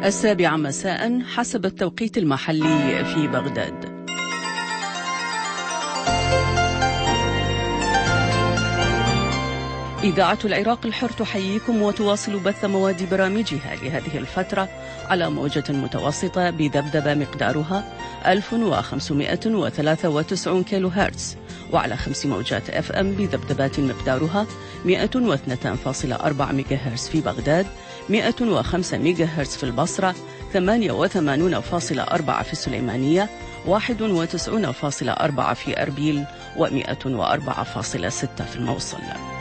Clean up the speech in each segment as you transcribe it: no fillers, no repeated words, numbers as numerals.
7 مساء حسب التوقيت المحلي في بغداد. إذاعة العراق الحر تحييكم وتواصل بث مواد برامجها لهذه الفترة على موجة متوسطة بذبذبة مقدارها 1593 كيلو هرتز، وعلى 5 موجات FM بذبذبات مقدارها 102.4 ميجا هرتز في بغداد، 105 ميجا هرتز في البصرة، 88.4 في السليمانية، 91.4 في أربيل، و104.6 في الموصل.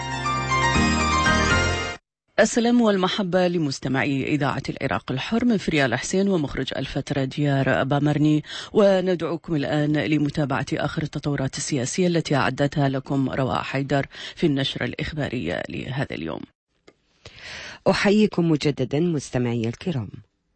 السلام والمحبة لمستمعي إذاعة العراق الحر من فريال حسين ومخرج الفترة ديار بامرني، وندعوكم الآن لمتابعة آخر التطورات السياسية التي أعدتها لكم رواء حيدر في النشرة الإخبارية لهذا اليوم. أحييكم مجددا مستمعي الكرام.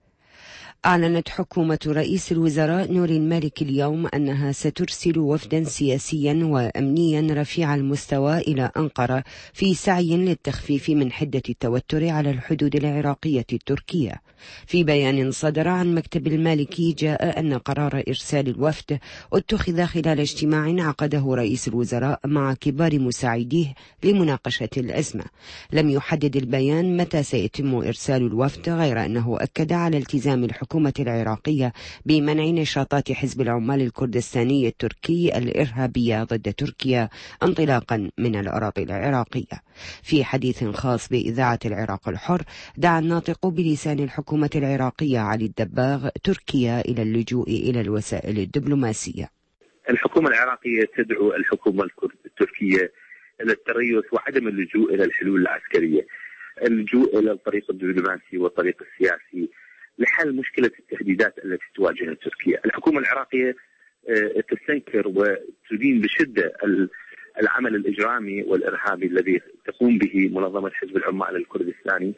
أعلنت حكومة رئيس الوزراء نوري المالكي اليوم أنها سترسل وفدا سياسيا وأمنيا رفيع المستوى إلى أنقرة في سعي للتخفيف من حدة التوتر على الحدود العراقية التركية. في بيان صدر عن مكتب المالكي جاء أن قرار إرسال الوفد اتخذ خلال اجتماع عقده رئيس الوزراء مع كبار مساعديه لمناقشة الأزمة. لم يحدد البيان متى سيتم إرسال الوفد، غير أنه أكد على التزام الحكومة العراقية بمنع نشاطات حزب العمال الكردستاني التركي الإرهابية ضد تركيا انطلاقا من الأراضي العراقية. في حديث خاص بإذاعة العراق الحر، دعا الناطق بلسان الحكومة العراقية علي الدباغ تركيا إلى اللجوء إلى الوسائل الدبلوماسية. الحكومة العراقية تدعو الحكومة التركية إلى التريث وعدم اللجوء إلى الحلول العسكرية، اللجوء إلى الطريق الدبلوماسي والطريق السياسي لحل مشكلة التهديدات التي تواجهها تركيا. الحكومة العراقية تستنكر وتدين بشدة العمل الإجرامي والإرهابي الذي تقوم به منظمة حزب العمال الكردستاني.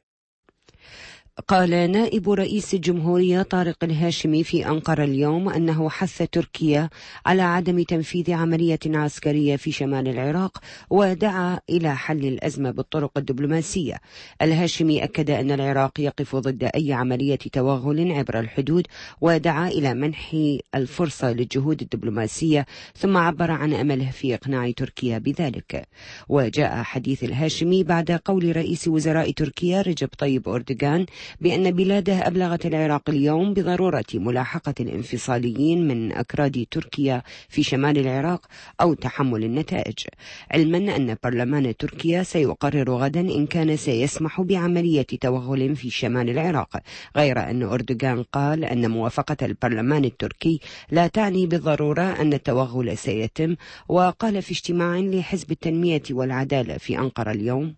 قال نائب رئيس الجمهورية طارق الهاشمي في أنقرة اليوم أنه حث تركيا على عدم تنفيذ عملية عسكرية في شمال العراق، ودعا إلى حل الأزمة بالطرق الدبلوماسية. الهاشمي أكد أن العراق يقف ضد أي عملية توغل عبر الحدود، ودعا إلى منح الفرصة للجهود الدبلوماسية، ثم عبر عن أمله في إقناع تركيا بذلك. وجاء حديث الهاشمي بعد قول رئيس وزراء تركيا رجب طيب أردوغان بأن بلاده أبلغت العراق اليوم بضرورة ملاحقة الانفصاليين من أكراد تركيا في شمال العراق أو تحمل النتائج، علما أن برلمان تركيا سيقرر غدا إن كان سيسمح بعملية توغل في شمال العراق، غير أن أردوغان قال أن موافقة البرلمان التركي لا تعني بالضرورة أن التوغل سيتم. وقال في اجتماع لحزب التنمية والعدالة في أنقرة اليوم: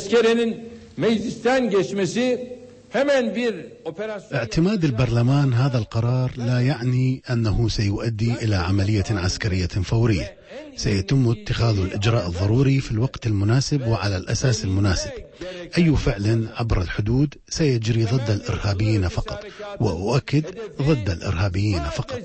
اعتماد البرلمان هذا القرار لا يعني أنه سيؤدي إلى عملية عسكرية فورية. سيتم اتخاذ الإجراء الضروري في الوقت المناسب وعلى الأساس المناسب. أي فعل عبر الحدود سيجري ضد الإرهابيين فقط، وأؤكد ضد الإرهابيين فقط.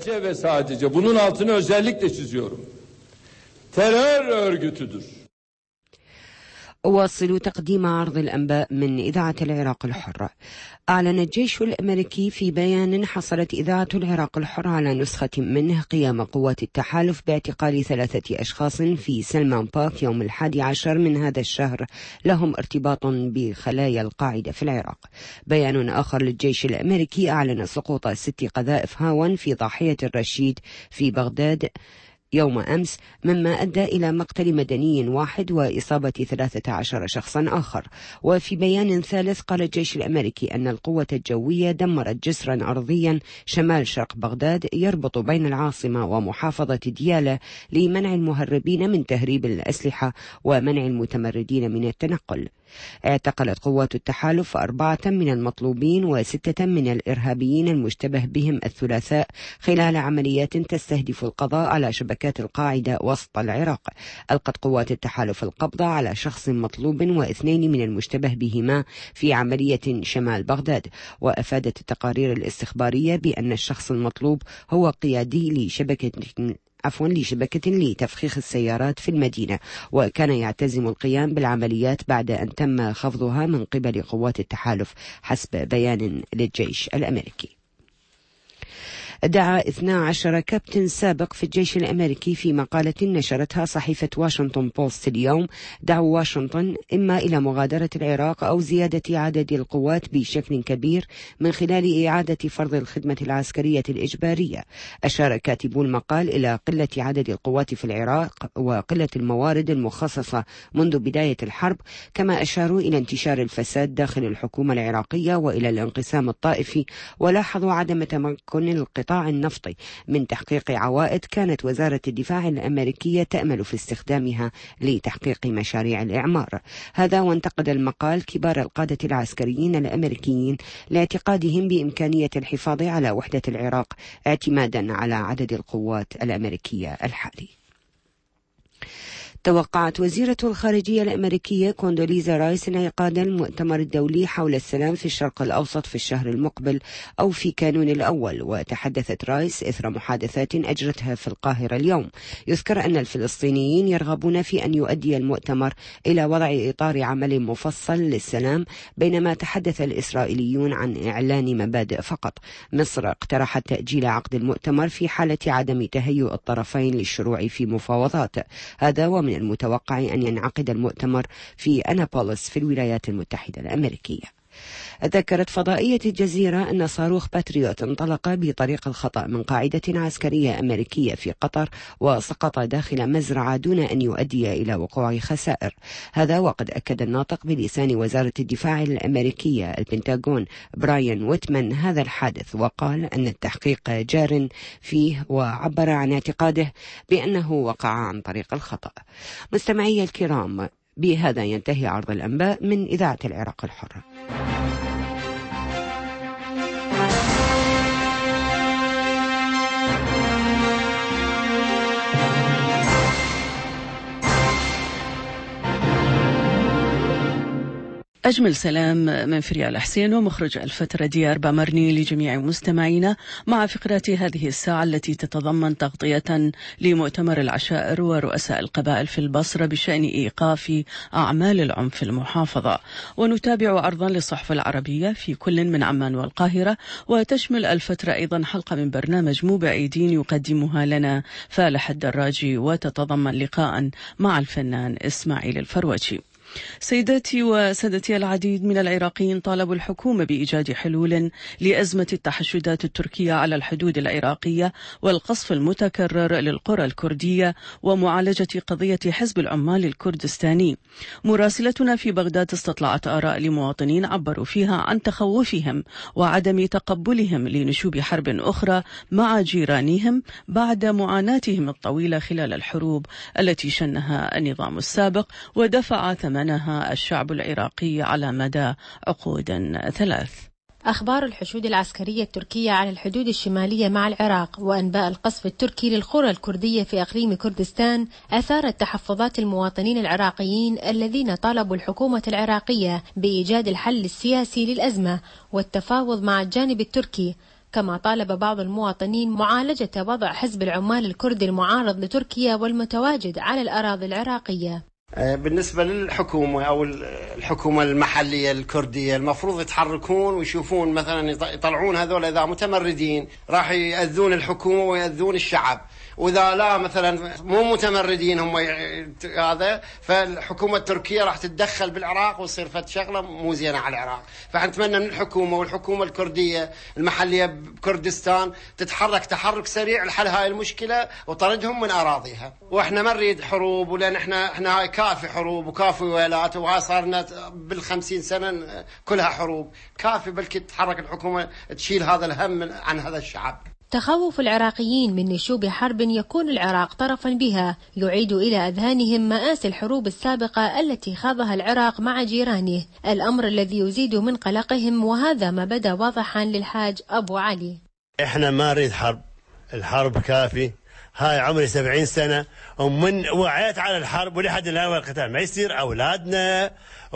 أواصل تقديم عرض الأنباء من إذاعة العراق الحر. أعلن الجيش الأمريكي في بيان حصلت إذاعة العراق الحر على نسخة منه قيام قوات التحالف باعتقال 3 أشخاص في سلمان بارك يوم 11 من هذا الشهر لهم ارتباط بخلايا القاعدة في العراق. بيان آخر للجيش الأمريكي أعلن سقوط 6 قذائف هاون في ضاحية الرشيد في بغداد يوم أمس، مما أدى إلى مقتل مدني واحد وإصابة 13 شخصا آخر. وفي بيان ثالث قال الجيش الأمريكي أن القوة الجوية دمرت جسرا أرضيا شمال شرق بغداد يربط بين العاصمة ومحافظة ديالى لمنع المهربين من تهريب الأسلحة ومنع المتمردين من التنقل. اعتقلت قوات التحالف 4 من المطلوبين و6 من الإرهابيين المشتبه بهم الثلاثاء خلال عمليات تستهدف القضاء على شبكات القاعدة وسط العراق. ألقت قوات التحالف القبض على شخص مطلوب و2 من المشتبه بهما في عملية شمال بغداد. وأفادت التقارير الاستخبارية بأن الشخص المطلوب هو قيادي لشبكة لشبكة لتفخيخ السيارات في المدينة، وكان يعتزم القيام بالعمليات بعد أن تم خفضها من قبل قوات التحالف حسب بيان للجيش الأمريكي. دعا 12 كابتن سابق في الجيش الأمريكي في مقالة نشرتها صحيفة واشنطن بوست اليوم دعوا واشنطن إما إلى مغادرة العراق أو زيادة عدد القوات بشكل كبير من خلال إعادة فرض الخدمة العسكرية الإجبارية. أشار كاتبو المقال إلى قلة عدد القوات في العراق وقلة الموارد المخصصة منذ بداية الحرب، كما أشاروا إلى انتشار الفساد داخل الحكومة العراقية وإلى الانقسام الطائفي، ولاحظوا عدم تمكن القطاع النفطي من تحقيق عوائد كانت وزارة الدفاع الأمريكية تأمل في استخدامها لتحقيق مشاريع الإعمار. هذا وانتقد المقال كبار القادة العسكريين الأمريكيين لاعتقادهم بإمكانية الحفاظ على وحدة العراق اعتمادا على عدد القوات الأمريكية الحالي. توقعت وزيرة الخارجية الأمريكية كوندوليزا رايس انعقاد المؤتمر الدولي حول السلام في الشرق الأوسط في الشهر المقبل أو في كانون الأول. وتحدثت رايس إثر محادثات أجرتها في القاهرة اليوم. يذكر أن الفلسطينيين يرغبون في أن يؤدي المؤتمر إلى وضع إطار عمل مفصل للسلام، بينما تحدث الإسرائيليون عن إعلان مبادئ فقط. مصر اقترحت تأجيل عقد المؤتمر في حالة عدم تهيؤ الطرفين للشروع في مفاوضات. هذا ومن المتوقع أن ينعقد المؤتمر في أنابوليس في الولايات المتحدة الأمريكية. ذكرت فضائية الجزيرة أن صاروخ باتريوت انطلق بطريق الخطأ من قاعدة عسكرية أمريكية في قطر وسقط داخل مزرعة دون أن يؤدي إلى وقوع خسائر. هذا وقد أكد الناطق بلسان وزارة الدفاع الأمريكية البنتاغون براين ويتمان هذا الحادث، وقال أن التحقيق جار فيه، وعبر عن اعتقاده بأنه وقع عن طريق الخطأ. مستمعي الكرام، بهذا ينتهي عرض الأنباء من إذاعة العراق الحرة. أجمل سلام من فريال حسين ومخرج الفترة ديار بامرني لجميع مستمعينا مع فقرات هذه الساعة التي تتضمن تغطية لمؤتمر العشائر ورؤساء القبائل في البصرة بشأن إيقاف أعمال العنف في المحافظة. ونتابع عرضا للصحف العربية في كل من عمان والقاهرة، وتشمل الفترة أيضا حلقة من برنامج مو بعيدين يقدمها لنا فالح الدراجي، وتتضمن لقاء مع الفنان إسماعيل الفروجي. سيداتي وسادتي، العديد من العراقيين طالبوا الحكومة بإيجاد حلول لأزمة التحشدات التركية على الحدود العراقية والقصف المتكرر للقرى الكردية ومعالجة قضية حزب العمال الكردستاني. مراسلتنا في بغداد استطلعت آراء لمواطنين عبروا فيها عن تخوفهم وعدم تقبلهم لنشوب حرب أخرى مع جيرانهم بعد معاناتهم الطويلة خلال الحروب التي شنها النظام السابق ودفع ثمنها الشعب العراقي على مدى عقود 3. أخبار الحشود العسكرية التركية على الحدود الشمالية مع العراق وأنباء القصف التركي للقرى الكردية في إقليم كردستان أثارت تحفظات المواطنين العراقيين الذين طالبوا الحكومة العراقية بإيجاد الحل السياسي للأزمة والتفاوض مع الجانب التركي. كما طالب بعض المواطنين معالجة وضع حزب العمال الكردي المعارض لتركيا والمتواجد على الأراضي العراقية. بالنسبة للحكومة أو الحكومة المحلية الكردية المفروض يتحركون ويشوفون مثلا يطلعون هذول إذا متمردين راح يأذون الحكومة ويأذون الشعب، وإذا لا مثلا مو متمردين هم هذا، فالحكومة التركية راح تتدخل بالعراق ويصير فد شغلة مو زينة على العراق. فنتمنى من الحكومة والحكومة الكردية المحلية بكردستان تتحرك تحرك سريع لحل هاي المشكلة وطردهم من أراضيها. وإحنا ما نريد حروب، ولأن إحنا هاي كافي حروب وكافي ويلات، وهاي صارنا بال50 سنة كلها حروب. كافي بلكي تتحرك الحكومة تشيل هذا الهم عن هذا الشعب. تخوف العراقيين من نشوب حرب يكون العراق طرفا بها يعيد إلى أذهانهم مآسي الحروب السابقة التي خاضها العراق مع جيرانه، الأمر الذي يزيد من قلقهم، وهذا ما بدا واضحا للحاج أبو علي. إحنا ما نريد حرب، الحرب كافي. هاي عمري 70 سنة ومن وعيت على الحرب ولحد الآن والقتال ما يصير. أولادنا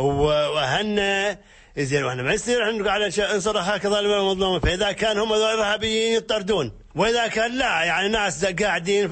وأهلنا زين، واحنا ما يصير نقعد نصرخ هكذا المظلوم. فإذا كان هم إرهابيين يطردون وإذا كان لا يعني ناس قاعدين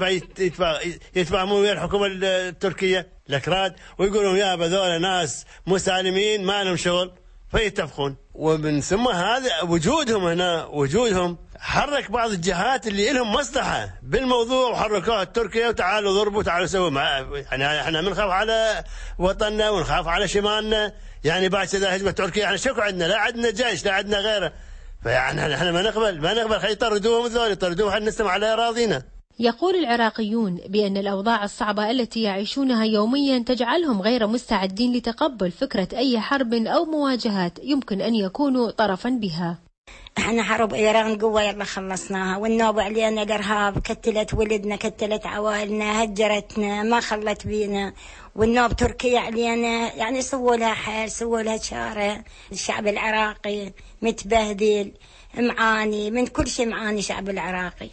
فيتفاهمون ويا الحكومة التركية الأكراد ويقولون يا بذول ناس مسالمين ما لهم شغل فيتفقون. ومن ثم هذا وجودهم هنا وجودهم حرك بعض الجهات اللي لهم مصلحة بالموضوع وحركوها تركيا وتعالوا ضربوا تعالوا سووا يعني احنا بنخاف على وطننا ونخاف على شمالنا. يعني بعد كذا هجمة تركيا يعني شكو عندنا لا عندنا جيش لا عندنا غيره. فيعني احنا ما نقبل خلي يطردوهم ذول يطردوهم حتى نستمع على أراضينا. يقول العراقيون بأن الأوضاع الصعبة التي يعيشونها يوميا تجعلهم غير مستعدين لتقبل فكرة أي حرب أو مواجهات يمكن أن يكونوا طرفا بها. احنا حرب ايران قوة يلا خلصناها، والنوب علينا الارهاب، كتلت ولدنا كتلت عوائلنا هجرتنا ما خلت بينا، والنوب تركيا علينا يعني سووا لها حال سووا لها شارع. الشعب العراقي متبهدل معاني من كل شيء، معاني الشعب العراقي.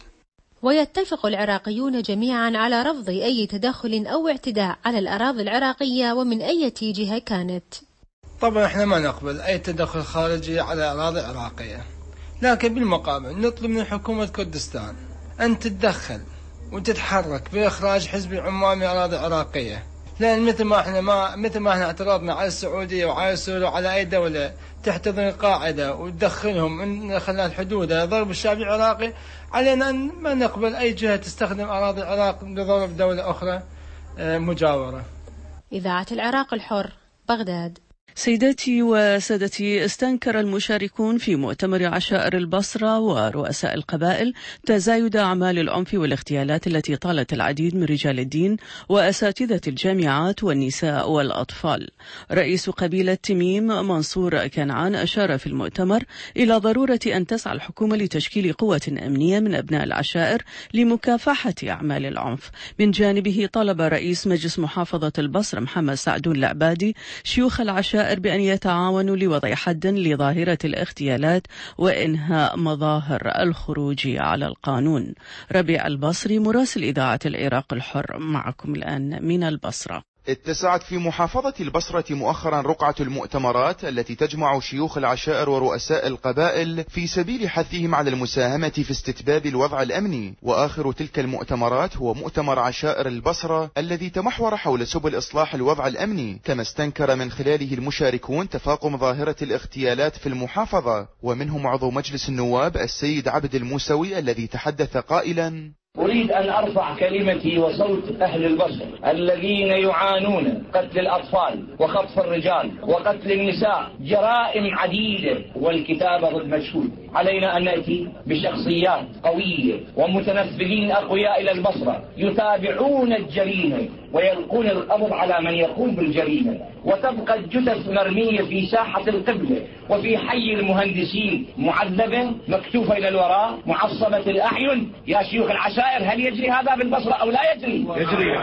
ويتفق العراقيون جميعا على رفض أي تدخل أو اعتداء على الأراضي العراقية ومن أي جهة كانت. طبعا احنا ما نقبل أي تدخل خارجي على الأراضي العراقية، لكن بالمقابل نطلب من حكومة كردستان أن تتدخل وتتحرك بإخراج حزب العمال من الأراضي العراقية، لأن مثل ما احنا اعترضنا على السعودية وعلى سوريا وعلى أي دولة تحتضن القاعدة وتدخلهم من خلال حدودها ضرب الشعب العراقي، علينا أن ما نقبل أي جهة تستخدم أراضي العراق لضرب دولة أخرى مجاورة. إذاعة العراق الحر، بغداد. سيداتي وسادتي، استنكر المشاركون في مؤتمر عشائر البصرة ورؤساء القبائل تزايد أعمال العنف والاغتيالات التي طالت العديد من رجال الدين وأساتذة الجامعات والنساء والأطفال. رئيس قبيلة تميم منصور كنعان أشار في المؤتمر إلى ضرورة أن تسعى الحكومة لتشكيل قوة أمنية من أبناء العشائر لمكافحة أعمال العنف. من جانبه طلب رئيس مجلس محافظة البصرة محمد سعدون العبادي شيوخ العشائر بأن يتعاونوا لوضع حد لظاهرة الاغتيالات وإنهاء مظاهر الخروج على القانون. ربيع البصري مراسل إذاعة العراق الحر معكم الآن من البصرة. اتسعت في محافظة البصرة مؤخرا رقعة المؤتمرات التي تجمع شيوخ العشائر ورؤساء القبائل في سبيل حثهم على المساهمة في استتباب الوضع الأمني. وآخر تلك المؤتمرات هو مؤتمر عشائر البصرة الذي تمحور حول سبل إصلاح الوضع الأمني، كما استنكر من خلاله المشاركون تفاقم ظاهرة الاغتيالات في المحافظة. ومنهم عضو مجلس النواب السيد عبد الموسوي الذي تحدث قائلا: أريد أن أرفع كلمتي وصوت أهل البصر الذين يعانون قتل الأطفال وخطف الرجال وقتل النساء، جرائم عديدة والكتابة ضد مشهود. علينا أن نأتي بشخصيات قوية ومتنفذين أقوياء إلى البصرة يتابعون الجريمة ويلقون القبض على من يقوم بالجريمة، وتبقى الجثث مرمية في ساحة القبلة وفي حي المهندسين معذبة مكتوفة إلى الوراء معصبة الأعين. يا شيوخ العشائر، هل يجري هذا بالبصرة أو لا يجري؟ يجري.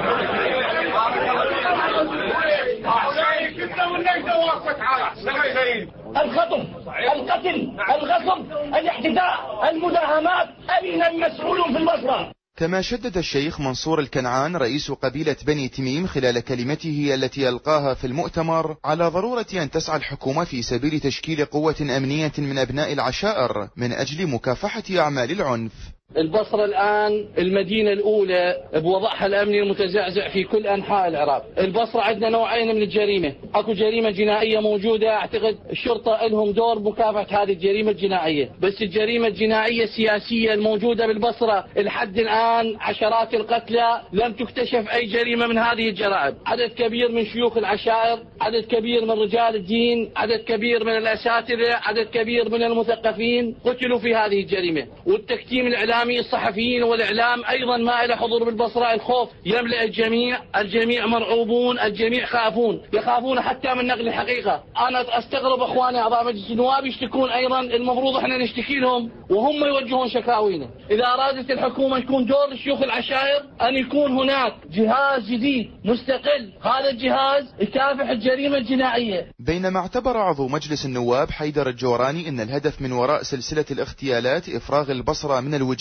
الخطف، القتل، الغصب، الاحتداء، المداهمات، أين المسؤولون في البصرة؟ كما شدد الشيخ منصور الكنعان رئيس قبيلة بني تميم خلال كلمته التي ألقاها في المؤتمر على ضرورة أن تسعى الحكومة في سبيل تشكيل قوة أمنية من أبناء العشائر من أجل مكافحة أعمال العنف. البصرة الآن المدينة الأولى بوضعها الأمني المتزعزع في كل أنحاء العراق. البصرة عندنا نوعين من الجريمة، أكو جريمة جنائية موجودة، أعتقد الشرطة لهم دور مكافحة هذه الجريمة الجنائية، بس الجريمة الجنائية السياسية الموجودة بالبصرة لحد الآن عشرات القتلى، لم تكتشف أي جريمة من هذه الجرائم. عدد كبير من شيوخ العشائر، عدد كبير من رجال الدين، عدد كبير من الأساتذة، عدد كبير من المثقفين قتلوا في هذه الجريمة. والتكتيم الإعلامي الصحفيين والإعلام أيضا ما إلى حضور بالبصرة. الخوف يملأ الجميع، الجميع مرعوبون، الجميع خافون، يخافون حتى من نقل الحقيقة. أنا أستغرب أخواني أعضاء مجلس النواب يشتكون أيضا، المفروض إحنا نشتكي لهم وهم يوجهون شكاوينا. إذا أرادت الحكومة يكون دور الشيوخ العشائر أن يكون هناك جهاز جديد مستقل، هذا الجهاز يكافح الجريمة الجنائية. بينما اعتبر عضو مجلس النواب حيدر الجوراني أن الهدف من وراء سلسلة الاغتيالات إفراغ البصرة من الوجهات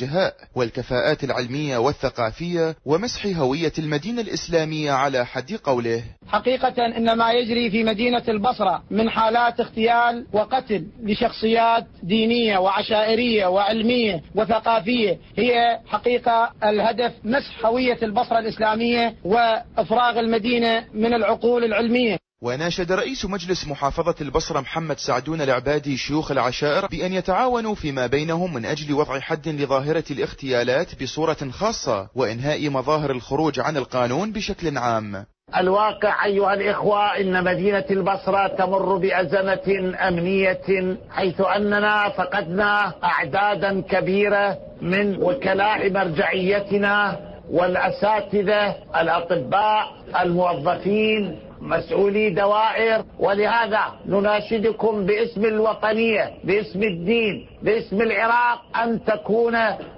الوجهاء والكفاءات العلمية والثقافية ومسح هوية المدينة الإسلامية على حد قوله. حقيقة إن ما يجري في مدينة البصرة من حالات اغتيال وقتل لشخصيات دينية وعشائرية وعلمية وثقافية هي حقيقة الهدف مسح هوية البصرة الإسلامية وإفراغ المدينة من العقول العلمية. وناشد رئيس مجلس محافظة البصرة محمد سعدون العبادي شيوخ العشائر بأن يتعاونوا فيما بينهم من أجل وضع حد لظاهرة الاغتيالات بصورة خاصة وإنهاء مظاهر الخروج عن القانون بشكل عام. الواقع أيها الإخوة إن مدينة البصرة تمر بأزمة أمنية، حيث أننا فقدنا أعدادا كبيرة من وكلاء مرجعيتنا والأساتذة الأطباء الموظفين مسؤولي دوائر، ولهذا نناشدكم باسم الوطنية باسم الدين باسم العراق أن تكون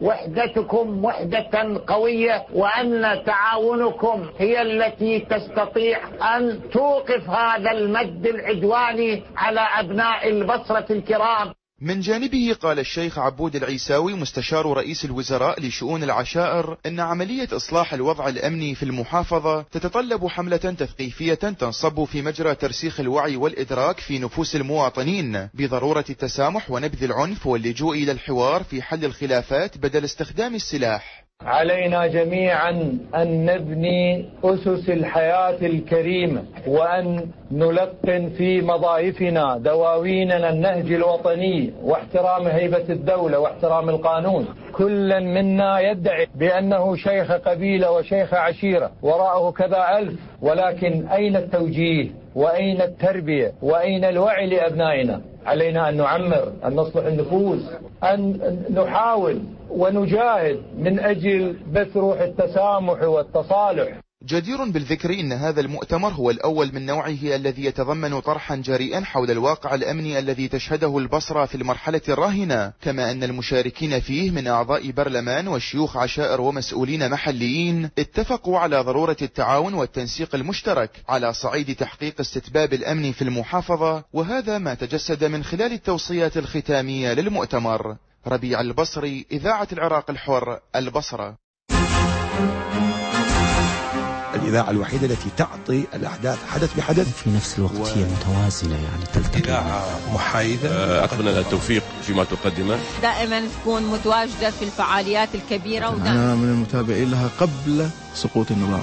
وحدتكم وحدة قوية، وأن تعاونكم هي التي تستطيع أن توقف هذا المد العدواني على أبناء البصرة الكرام. من جانبه قال الشيخ عبود العيساوي مستشار رئيس الوزراء لشؤون العشائر إن عملية إصلاح الوضع الأمني في المحافظة تتطلب حملة تثقيفية تنصب في مجرى ترسيخ الوعي والإدراك في نفوس المواطنين بضرورة التسامح ونبذ العنف واللجوء إلى الحوار في حل الخلافات بدل استخدام السلاح. علينا جميعا أن نبني أسس الحياة الكريمة، وأن نلقن في مضايفنا دواويننا النهج الوطني واحترام هيبة الدولة واحترام القانون. كل منا يدعي بأنه شيخ قبيلة وشيخ عشيرة وراءه كذا ألف، ولكن أين التوجيه وأين التربية وأين الوعي لأبنائنا؟ علينا أن نعمر، أن نصلح النفوس، أن نحاول ونجاهد من أجل بث روح التسامح والتصالح. جدير بالذكر إن هذا المؤتمر هو الأول من نوعه الذي يتضمن طرحا جريئا حول الواقع الأمني الذي تشهده البصرة في المرحلة الراهنة، كما أن المشاركين فيه من أعضاء برلمان وشيوخ عشائر ومسؤولين محليين اتفقوا على ضرورة التعاون والتنسيق المشترك على صعيد تحقيق استتباب الأمن في المحافظة، وهذا ما تجسد من خلال التوصيات الختامية للمؤتمر. ربيع البصري، إذاعة العراق الحر، البصرة. الإذاعة الوحيدة التي تعطي الأحداث حدث بحدث في نفس الوقت هي متوازنة، يعني تلتقي. إذاعة محايدة. أتمنى التوفيق فيما تقدمه، دائما تكون متواجدة في الفعاليات الكبيرة، أنا من المتابعين لها قبل سقوط النظام.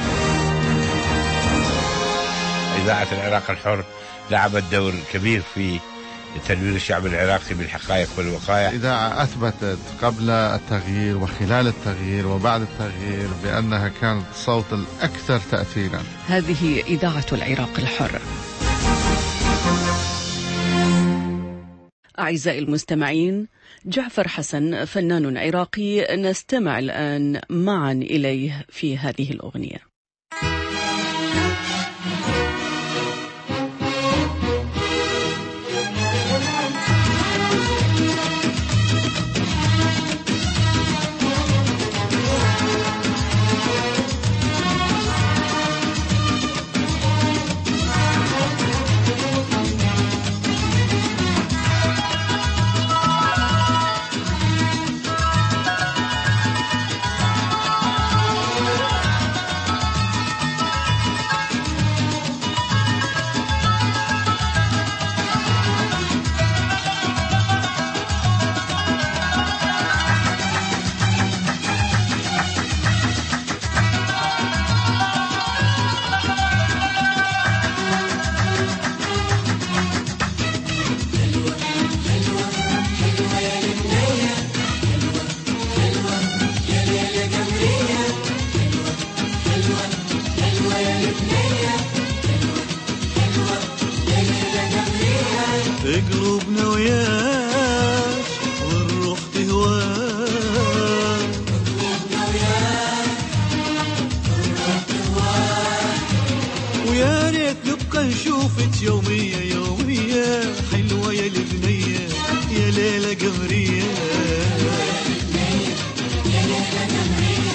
إذاعة العراق الحر لعبت دور كبير في تنوير الشعب العراقي بالحقائق والوقائع. الإذاعة أثبتت قبل التغيير وخلال التغيير وبعد التغيير بأنها كانت الصوت الأكثر تأثيرا. هذه إذاعة العراق الحر. أعزائي المستمعين، جعفر حسن فنان عراقي نستمع الآن معا إليه في هذه الأغنية. قلوبنا وياك والروح تهواك، قلوبنا وياك والروح تهواك، ويا ريت نبقى نشوفك يومية يومية، حلوة يا البنية يا ليلة قمرية، يا ليلة قمرية.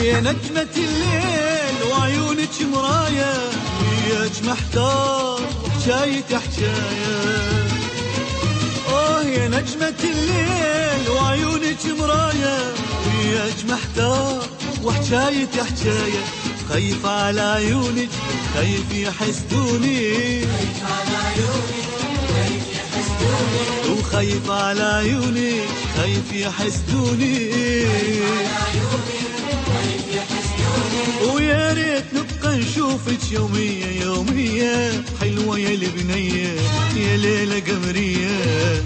يا نجمة الليل وعيونك مراية، وياك محتار وحكاية حكاية. يا نجمة الليل وعيونك مراية، وياك محتار وحكاية حكاية. خايف على عيونك خايف يحسدوني، وخايف على عيونك خايف يحسدوني. ويا ريت نبقى نشوفك يومية يومية، حلوة يا البنية يا ليلة قمرية.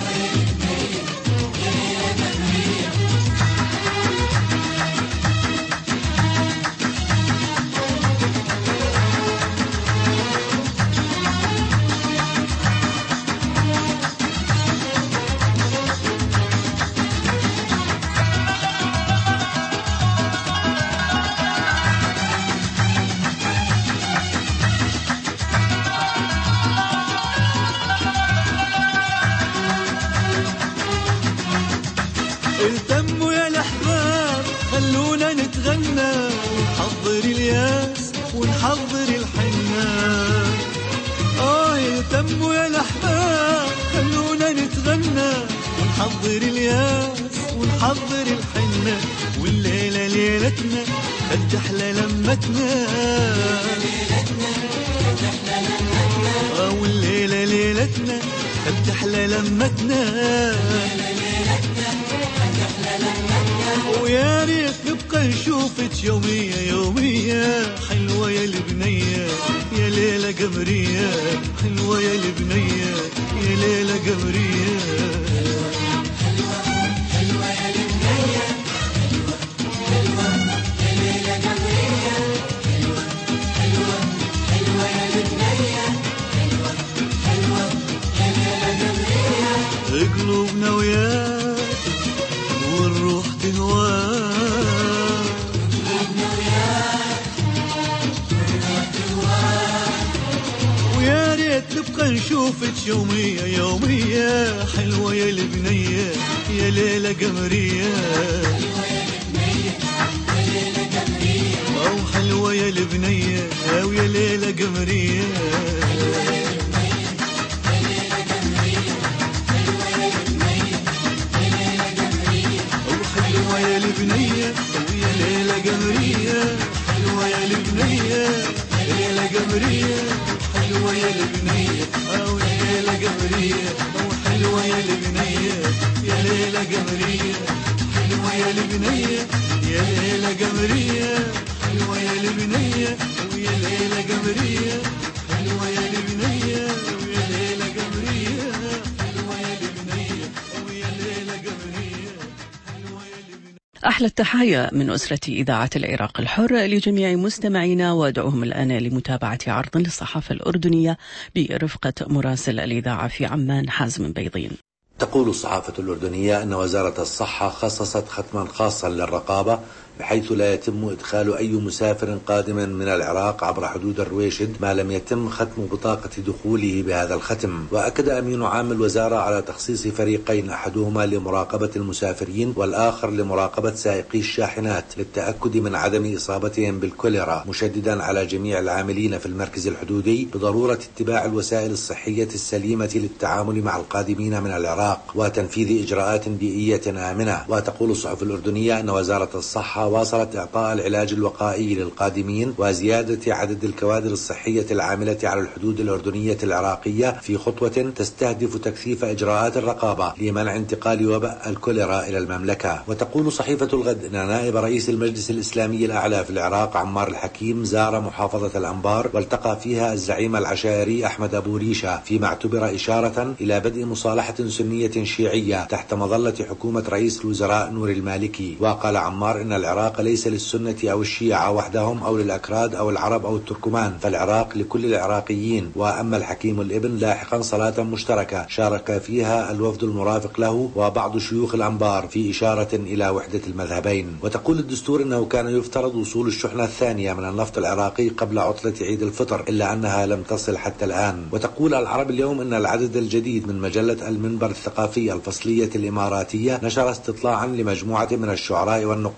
التموا يا الأحباب خلونا نتغنى، ونحضر الياس ونحضر الحنة. التموا يا الأحباب خلونا نتغنى، ونحضر الياس ونحضر الحنة. والليلة ليلتنا قد أحلى لمتنا، والليلة ليلتنا قد أحلى لمتنا. ويا ريت نبقى نشوفك يومية يومية، حلوة يا البنية يا ليلة قمرية. حلوة يا البنية يا ليلة قمرية. حلوة يا البنية حلوة يا ليلة قمرية. حلوة يا البنية حلوة يا ليلة قمرية. قلوبنا وياك والروح تهواك، ويا ريت نبقى نشوفك يومية يومية، حلوة يا البنية يا ليلة قمرية. أو حلوة يا البنية أو يا ليلة قمرية. حلوة يا البنية ويا ليلة قمرية. حلوة يا البنية يا ليلة قمرية. حلوة يا البنية أو يا ليلة قمرية. أو حلوة يا البنية يا ليلة قمرية. حلوة يا البنية يا ليلة قمرية. حلوة يا البنية ويا ليلة قمرية. حلوة يا البنية ويا ليلة قمرية. حلوة يا البنية ويا ليلة قمرية. أحلى التحايا من أسرة إذاعة العراق الحر لجميع مستمعينا، وادعوهم الآن لمتابعة عرض للصحافة الأردنية برفقة مراسل الإذاعة في عمان حازم بيضين. تقول الصحافة الأردنية أن وزارة الصحة خصصت ختما خاصا للرقابة، بحيث لا يتم إدخال أي مسافر قادم من العراق عبر حدود الرويشد ما لم يتم ختم بطاقة دخوله بهذا الختم. وأكد أمين عام الوزارة على تخصيص فريقين، أحدهما لمراقبة المسافرين والآخر لمراقبة سائقي الشاحنات للتأكد من عدم إصابتهم بالكوليرا، مشددا على جميع العاملين في المركز الحدودي بضرورة اتباع الوسائل الصحية السليمة للتعامل مع القادمين من العراق وتنفيذ إجراءات بيئية آمنة. وتقول الصحف الأردنية أن وزارة الصحة واصلت إعطاء العلاج الوقائي للقادمين وزيادة عدد الكوادر الصحية العاملة على الحدود الأردنية العراقية في خطوة تستهدف تكثيف إجراءات الرقابة لمنع انتقال وباء الكوليرا إلى المملكة. وتقول صحيفة الغد أن نائب رئيس المجلس الإسلامي الأعلى في العراق عمار الحكيم زار محافظة الأنبار والتقى فيها الزعيم العشائري أحمد أبو ريشة، فيما اعتبر إشارة إلى بدء مصالحة سنية شيعية تحت مظلة حكومة رئيس الوزراء نور المالكي. وقال عمار إن العراق ليس للسنة أو الشيعة وحدهم أو للأكراد أو العرب أو التركمان، فالعراق لكل العراقيين. وأما الحكيم الابن لاحقا صلاة مشتركة شارك فيها الوفد المرافق له وبعض شيوخ الأنبار في إشارة إلى وحدة المذهبين. وتقول الدستور إنه كان يفترض وصول الشحنة الثانية من النفط العراقي قبل عطلة عيد الفطر، إلا أنها لم تصل حتى الآن. وتقول العرب اليوم إن العدد الجديد من مجلة المنبر الثقافي الفصلية الإماراتية نشر استطلاعا لمجموعة من الشعراء والنقاد حول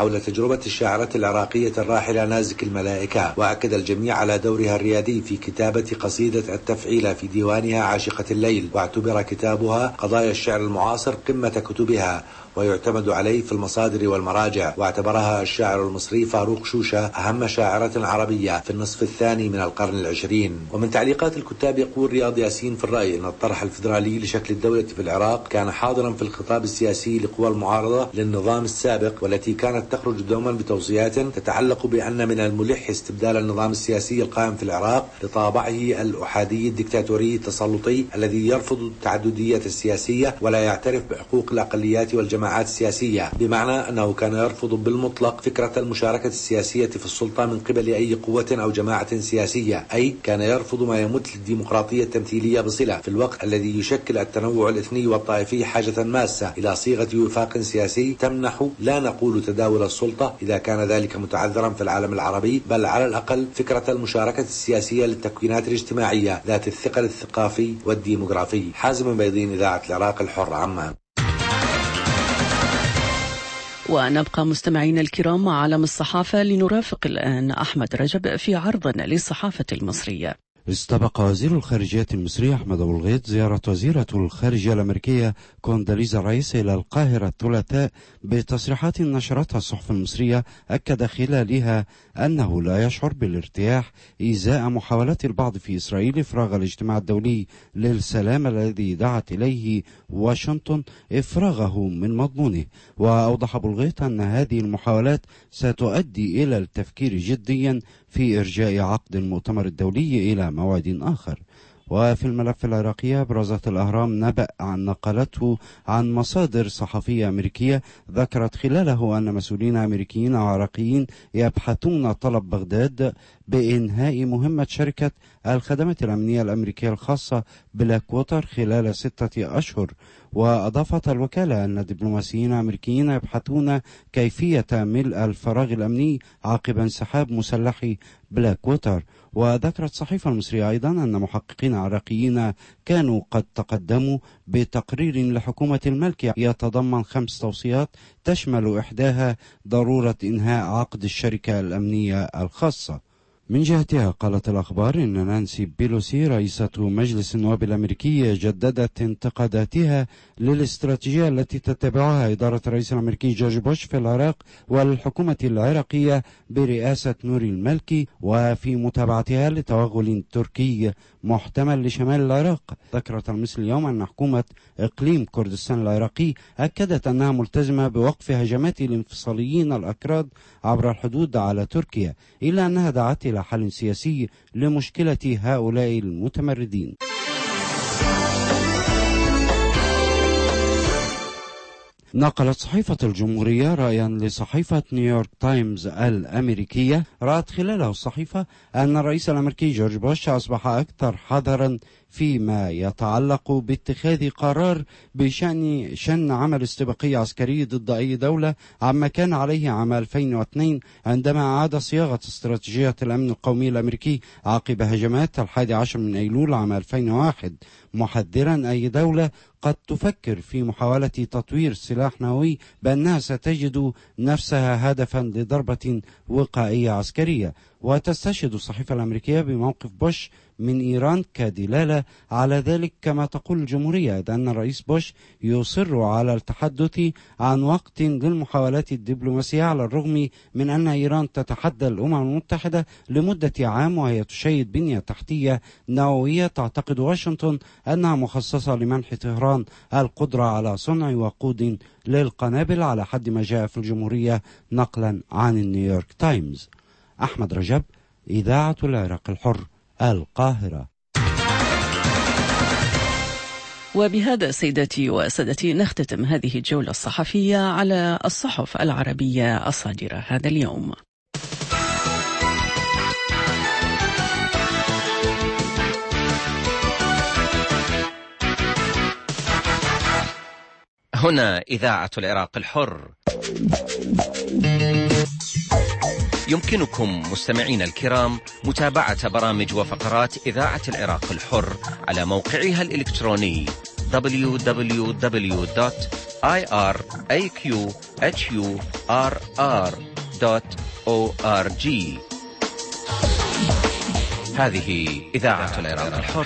حول تجربة الشاعرة العراقية الراحلة نازك الملائكة، وأكد الجميع على دورها الريادي في كتابة قصيدة التفعيلة في ديوانها عاشقة الليل، واعتبر كتابها قضايا الشعر المعاصر قمة كتبها ويعتمد عليه في المصادر والمراجع، واعتبرها الشاعر المصري فاروق شوشة أهم شاعرة عربية في النصف الثاني من القرن العشرين. ومن تعليقات الكتاب يقول رياض ياسين في الرأي أن الطرح الفيدرالي لشكل الدولة في العراق كان حاضرا في الخطاب السياسي لقوى المعارضة للنظام السابق، والتي كانت تخرج دوما بتوصيات تتعلق بأن من الملح استبدال النظام السياسي القائم في العراق لطابعه الأحادي الدكتاتوري التسلطي الذي يرفض التعددية السياسية ولا يعترف بحقوق الأقليات والجماعات السياسية، بمعنى أنه كان يرفض بالمطلق فكرة المشاركة السياسية في السلطة من قبل أي قوة أو جماعة سياسية، أي كان يرفض ما يمت للديمقراطية التمثيلية بصلة، في الوقت الذي يشكل التنوع الإثني والطائفي حاجة ماسة إلى صيغة وفاق سياسي تمنح لا نقول تداول السلطة إذا كان ذلك متعذرا في العالم العربي، بل على الأقل فكرة المشاركة السياسية للتكوينات الاجتماعية ذات الثقل الثقافي والديموغرافي. حازم بيضين، إذاعة العراق الحر، عمان. ونبقى مستمعين الكرام مع عالم الصحافة لنرافق الآن أحمد رجب في عرض للصحافة المصرية. استبق وزير الخارجية المصري أحمد أبو الغيط زيارة وزيرة الخارجية الأمريكية كونداليزا رايس إلى القاهرة الثلاثاء بتصريحات نشرتها الصحف المصرية أكد خلالها أنه لا يشعر بالارتياح إزاء محاولات البعض في إسرائيل إفراغ الاجتماع الدولي للسلام الذي دعت إليه واشنطن إفراغه من مضمونه. وأوضح أبو الغيط أن هذه المحاولات ستؤدي إلى التفكير جديا في إرجاء عقد المؤتمر الدولي إلى موعد آخر. وفي الملف العراقي أبرزت الأهرام نبأ نقلته عن مصادر صحفية أمريكية ذكرت خلاله أن مسؤولين أمريكيين وعراقيين يبحثون طلب بغداد بإنهاء مهمة شركة الخدمات الأمنية الأمريكية الخاصة بلاك ووتر خلال 6 أشهر. وأضافت الوكالة أن دبلوماسيين أمريكيين يبحثون كيفية ملء الفراغ الأمني عقب انسحاب مسلحي بلاك ووتر. وذكرت الصحيفة المصرية أيضا أن محققين عراقيين كانوا قد تقدموا بتقرير لحكومة الملك يتضمن 5 توصيات تشمل إحداها ضرورة إنهاء عقد الشركة الأمنية الخاصة. من جهتها قالت الأخبار إن نانسي بيلوسي رئيسة مجلس النواب الأمريكي جددت انتقاداتها للاستراتيجية التي تتبعها إدارة الرئيس الأمريكي جورج بوش في العراق والحكومة العراقية برئاسة نوري المالكي، وفي متابعتها لتوغل تركي محتمل لشمال العراق. ذكرت المصري اليوم أن حكومة إقليم كردستان العراقي أكدت أنها ملتزمة بوقف هجمات الانفصاليين الأكراد عبر الحدود على تركيا، إلا أنها دعت إلى حل سياسي لمشكلة هؤلاء المتمردين. نقلت صحيفة الجمهورية رأيا لصحيفة نيويورك تايمز الأمريكية رأت خلاله الصحيفة أن الرئيس الأمريكي جورج بوش أصبح أكثر حذرا فيما يتعلق باتخاذ قرار بشأن عمل استباقي عسكري ضد أي دولة عما كان عليه عام 2002 عندما أعاد صياغة استراتيجية الأمن القومي الأمريكي عقب هجمات 11 من أيلول عام 2001، محذرا أي دولة قد تفكر في محاولة تطوير سلاح نووي بأنها ستجد نفسها هدفا لضربة وقائية عسكرية. وتستشهد الصحيفة الأمريكية بموقف بوش من إيران كدلالة على ذلك، كما تقول الجمهورية أن الرئيس بوش يصر على التحدث عن وقت للمحاولات الدبلوماسية على الرغم من أن إيران تتحدى الأمم المتحدة لمدة عام وهي تشيد بنية تحتية نووية تعتقد واشنطن أنها مخصصة لمنح طهران القدرة على صنع وقود للقنابل، على حد ما جاء في الجمهورية نقلا عن نيويورك تايمز. أحمد رجب، إذاعة العراق الحر، القاهرة. وبهذا سيداتي وسادتي نختتم هذه الجولة الصحفية على الصحف العربية الصادرة هذا اليوم. هنا إذاعة العراق الحر. يمكنكم مستمعين الكرام متابعة برامج وفقرات إذاعة العراق الحر على موقعها الإلكتروني www.iraqhurr.org. هذه إذاعة العراق الحر.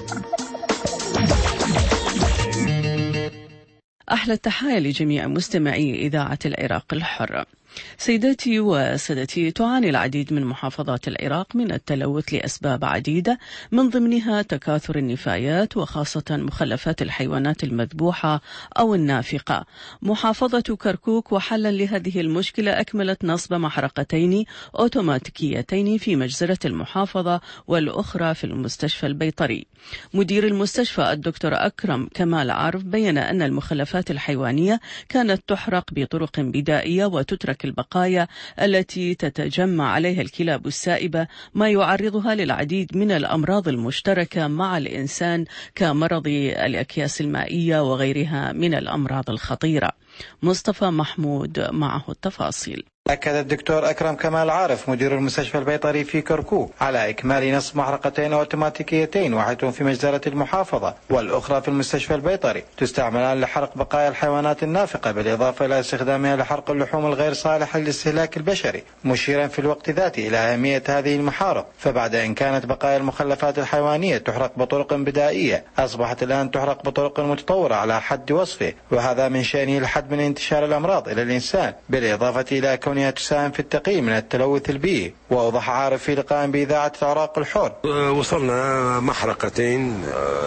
أحلى التحايا لجميع مستمعي إذاعة العراق الحر. سيداتي وسادتي، تعاني العديد من محافظات العراق من التلوث لأسباب عديدة، من ضمنها تكاثر النفايات وخاصة مخلفات الحيوانات المذبوحة أو النافقة. محافظة كركوك وحلا لهذه المشكلة أكملت نصب محرقتين أوتوماتيكيتين في مجزرة المحافظة والأخرى في المستشفى البيطري. مدير المستشفى الدكتور أكرم كمال عارف بيّن أن المخلفات الحيوانية كانت تحرق بطرق بدائية وتترك البقايا التي تتجمع عليها الكلاب السائبة، ما يعرضها للعديد من الأمراض المشتركة مع الإنسان كمرض الأكياس المائية وغيرها من الأمراض الخطيرة. مصطفى محمود معه التفاصيل. أكد الدكتور أكرم كمال عارف مدير المستشفى البيطري في كركوك على إكمال نصب محرقتين أوتوماتيكيتين، واحدة في مجزرة المحافظة والأخرى في المستشفى البيطري، تستعملان لحرق بقايا الحيوانات النافقة بالإضافة إلى استخدامها لحرق اللحوم الغير صالحة للاستهلاك البشري، مشيرا في الوقت ذاته إلى أهمية هذه المحارق. فبعد أن كانت بقايا المخلفات الحيوانية تحرق بطرق بدائية، أصبحت الآن تحرق بطرق متطورة على حد وصفه، وهذا من شأنه الحد من انتشار الأمراض إلى الإنسان، بالإضافة إلى كونها تساهم في التقييم من التلوث البيئي. وأوضح عارف في لقاء بإذاعة العراق الحر: وصلنا محرقتين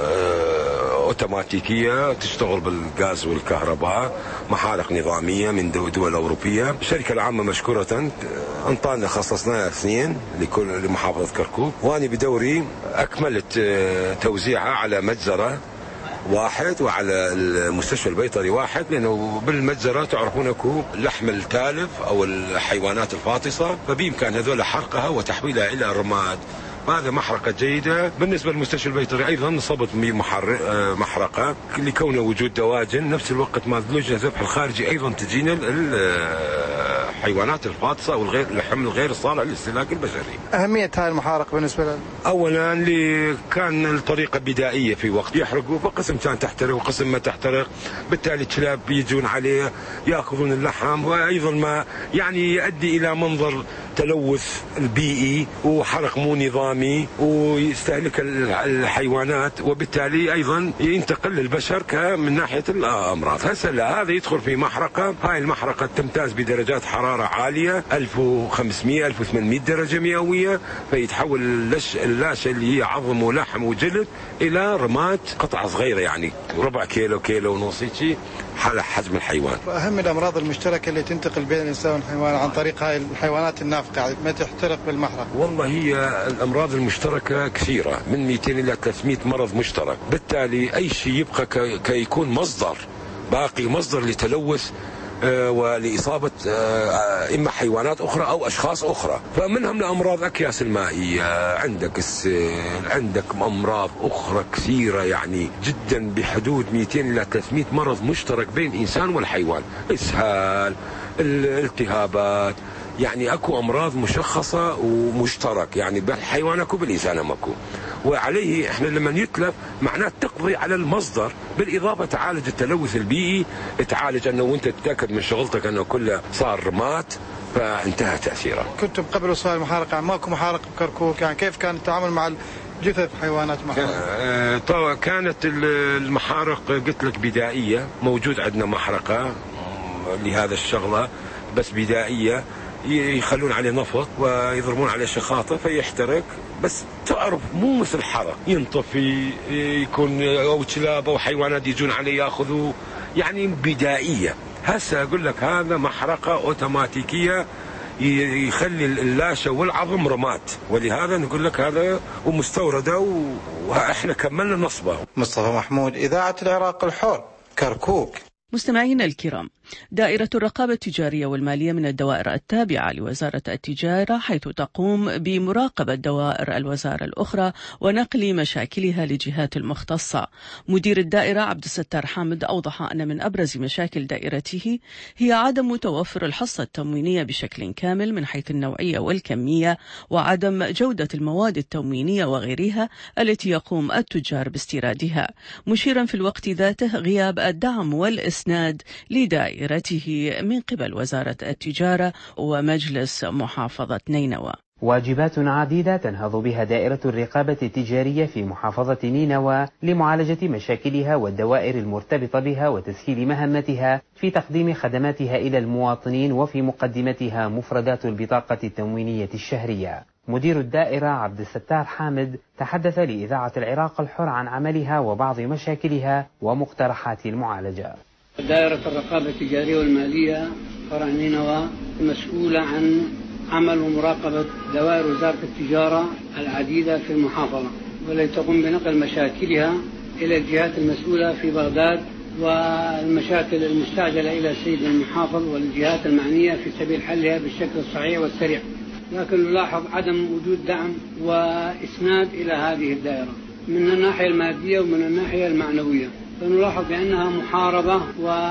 اوتوماتيكية تشتغل بالغاز والكهرباء، محارق نظامية من دول أوروبية. الشركة العامة مشكورة انطانا خصصنا 2 لمحافظة كركوك، وأنا بدوري أكملت توزيعها على مجزرة 1 وعلى المستشفى البيطري 1، لأنه بالمجزرة تعرفون أكو لحم التالف أو الحيوانات الفاطسة، فبإمكان هذول حرقها وتحويلها إلى رماد. هذا محرقة جيدة. بالنسبة للمستشفى البيطري أيضا صبت محرقة لكونه وجود دواجن، نفس الوقت ما لجنة الذبح الخارجي أيضا تجينا الحيوانات الفاطسة أو اللحم الغير الصالح للاستهلاك البشري. أهمية هاي المحارق بالنسبة لنا؟ أولا كان الطريقة بدائية، في وقت يحرقوا فقسم كان تحترق وقسم ما تحترق، بالتالي الكلاب بيجون عليه يأخذون اللحم، وأيضا ما يعني يؤدي إلى منظر تلوث البيئي وحرق مو نظامي ويستهلك الحيوانات، وبالتالي أيضا ينتقل للبشر من ناحية الأمراض. هسه هذا يدخل في محرقة، هاي المحرقة تمتاز بدرجات حرارة عالية 1500 1800 درجة مئوية، فيتحول اللاشة اللي هي عظم ولحم وجلد إلى رماد، قطعة صغيرة يعني ربع كيلو كيلو ونص شيء على حجم الحيوان. وأهم الأمراض المشتركة اللي تنتقل بين الإنسان والحيوان عن طريق هاي الحيوانات النافقة ما تحترق بالمحرق؟ والله هي الأمراض المشتركة كثيرة، من 200 إلى 300 مرض مشترك، بالتالي أي شيء يبقى كيكون مصدر لتلوث ولإصابة إما حيوانات أخرى أو أشخاص أخرى. فمنهم الأمراض أكياس المائية، عندك السيل، عندك أمراض أخرى كثيرة يعني جدا بحدود 200 إلى 300 مرض مشترك بين الإنسان والحيوان، إسهال، الالتهابات، يعني أكو أمراض مشخصة ومشترك يعني بالحيوان أكو بالإنسان أكو، وعليه إحنا لما يتلف معناه تقضي على المصدر، بالإضافة تعالج التلوث البيئي، تعالج أنه وانت تتأكد من شغلتك أنه كله صار رماد فانتهى تأثيره. كنتم قبل وصول المحارقة يعني ماكو محارق بكركوك، يعني كيف كان التعامل مع جثث حيوانات محرقة؟ كانت المحارق قلت لك بدائية، موجود عندنا محرقة لهذا الشغلة بس بدائية، يخلون عليه نفط ويضربون عليه شخاطة فيحترق، بس تعرف مو مثل حرق ينطفي، يكون أو كلاب أو حيوانات يجون عليه يأخذوا، يعني بدائية. هسه أقول لك هذا محرقة أوتوماتيكية يخلي اللاشة والعظم رماد، ولهذا نقول لك هذا ومستوردة وإحنا كملنا نصبه. مصطفى محمود، إذاعة العراق الحر، كركوك. مستمعينا الكرام، دائرة الرقابة التجارية والمالية من الدوائر التابعة لوزارة التجارة، حيث تقوم بمراقبة دوائر الوزارة الأخرى ونقل مشاكلها لجهات المختصة. مدير الدائرة عبد الستار حامد أوضح أن من أبرز مشاكل دائرته هي عدم توفر الحصة التموينية بشكل كامل من حيث النوعية والكمية، وعدم جودة المواد التموينية وغيرها التي يقوم التجار باستيرادها، مشيرا في الوقت ذاته غياب الدعم والإسناد لدائرته من قبل وزارة التجارة ومجلس محافظة نينوى. واجبات عديدة تنهض بها دائرة الرقابة التجارية في محافظة نينوى لمعالجة مشاكلها والدوائر المرتبطة بها وتسهيل مهمتها في تقديم خدماتها إلى المواطنين، وفي مقدمتها مفردات البطاقة التموينية الشهرية. مدير الدائرة عبد الستار حامد تحدث لإذاعة العراق الحر عن عملها وبعض مشاكلها ومقترحات المعالجة. دائرة الرقابة التجارية والمالية فرع نينوى مسؤولة عن عمل ومراقبة دوائر وزارة التجارة العديدة في المحافظة، والتي تقوم بنقل مشاكلها إلى الجهات المسؤولة في بغداد، والمشاكل المستعجلة إلى السيد المحافظ والجهات المعنية في سبيل حلها بالشكل الصحيح والسريع. لكن نلاحظ عدم وجود دعم وإسناد إلى هذه الدائرة من الناحية المادية ومن الناحية المعنوية، فنلاحظ بأنها محاربة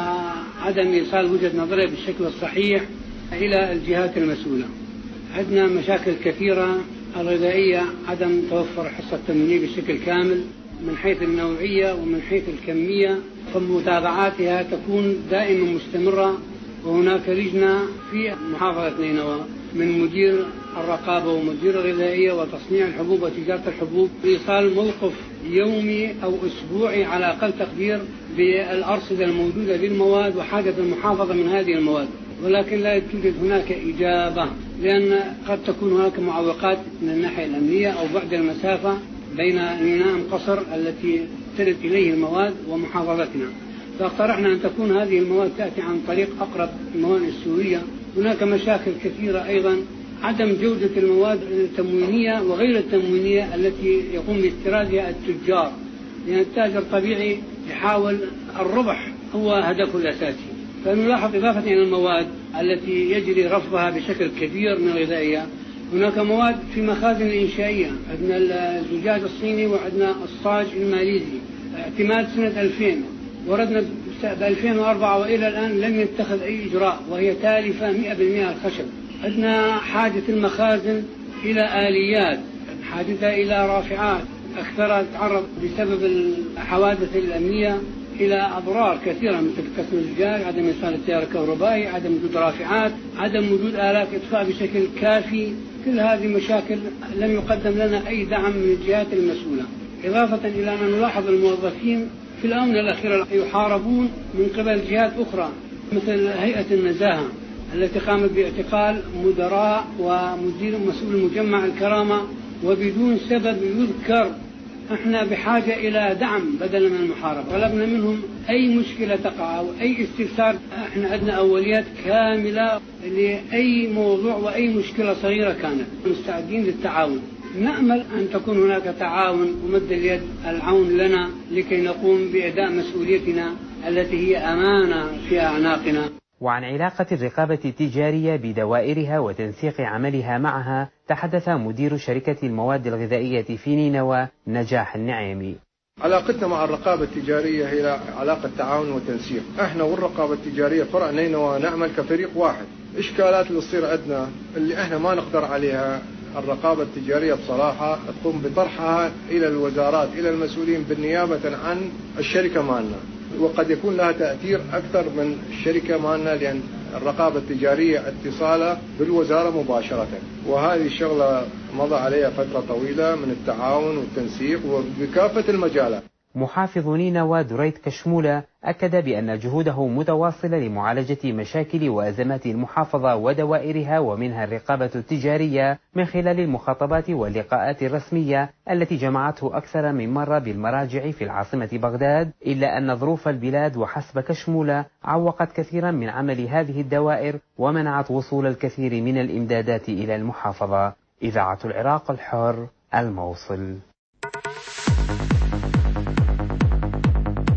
وعدم إيصال وجهة نظرها بالشكل الصحيح إلى الجهات المسؤولة. عندنا مشاكل كثيرة الغذائية، عدم توفر الحصة التموينية بشكل كامل من حيث النوعية ومن حيث الكمية، فمتابعاتها تكون دائما مستمرة. وهناك لجنة في محافظة نينوى من مدير الرقابة ومدير الغذائية وتصنيع الحبوب وتجارة الحبوب بإيصال موقف يومي أو أسبوعي على أقل تقدير بالأرصدة الموجودة للمواد وحاجة المحافظة من هذه المواد، ولكن لا توجد هناك إجابة، لأن قد تكون هناك معوقات من الناحية الأمنية أو بعد المسافة بين ميناء قصر التي ترد إليه المواد ومحافظتنا. فاقترحنا أن تكون هذه المواد تأتي عن طريق أقرب الموانئ السورية. هناك مشاكل كثيرة أيضا، عدم جودة المواد التموينية وغير التموينية التي يقوم باستيرادها التجار، لأن التاجر طبيعي يحاول الربح هو هدفه الأساسي. فنلاحظ إضافة إلى المواد التي يجري رفضها بشكل كبير من الغذائية، هناك مواد في مخازن الإنشائية، عندنا الزجاج الصيني وعندنا الصاج الماليزي. اعتماد سنة 2000 وردنا ب 2004 وإلى الآن لم يتخذ أي إجراء، وهي تالفة 100% الخشب. عندنا حاجة المخازن إلى آليات، حاجتها إلى رافعات، أكثرها تتعرض بسبب الحوادث الأمنية إلى أضرار كثيرة مثل كسر الزجاج، عدم إيصال التيار الكهربائي، عدم وجود رافعات، عدم وجود آلات إطفاء بشكل كافي. كل هذه مشاكل لم يقدم لنا أي دعم من الجهات المسؤولة. إضافة إلى أن نلاحظ الموظفين في الآونة الأخيرة يحاربون من قبل جهات أخرى مثل هيئة النزاهة التي قامت باعتقال مدراء ومدير مسؤول مجمع الكرامة وبدون سبب يذكر. احنا بحاجة إلى دعم بدلا من المحاربة. طلبنا منهم أي مشكلة تقع أو أي استفسار، احنا عندنا أوليات كاملة لأي موضوع وأي مشكلة صغيرة كانت، مستعدين للتعاون. نأمل أن تكون هناك تعاون ومد اليد العون لنا لكي نقوم بأداء مسؤوليتنا التي هي أمانة في أعناقنا. وعن علاقة الرقابة التجارية بدوائرها وتنسيق عملها معها تحدث مدير شركة المواد الغذائية في نينوى نجاح النعيمي. علاقتنا مع الرقابة التجارية هي علاقة تعاون وتنسيق. احنا والرقابة التجارية فرع نينوى نعمل كفريق واحد. إشكالات اللي تصير عندنا اللي احنا ما نقدر عليها، الرقابة التجارية بصراحة تقوم بطرحها إلى الوزارات إلى المسؤولين بالنيابة عن الشركة مالنا، وقد يكون لها تأثير أكثر من الشركة مالنا، لأن الرقابة التجارية اتصالها بالوزارة مباشرة، وهذه الشغلة مضى عليها فترة طويلة من التعاون والتنسيق وبكافة المجالات. محافظ نينوى دريد كشمولة أكد بأن جهوده متواصلة لمعالجة مشاكل وأزمات المحافظة ودوائرها ومنها الرقابة التجارية من خلال المخاطبات واللقاءات الرسمية التي جمعته أكثر من مرة بالمراجع في العاصمة بغداد، إلا أن ظروف البلاد وحسب كشمولة عوقت كثيرا من عمل هذه الدوائر ومنعت وصول الكثير من الإمدادات إلى المحافظة. إذاعة العراق الحر، الموصل.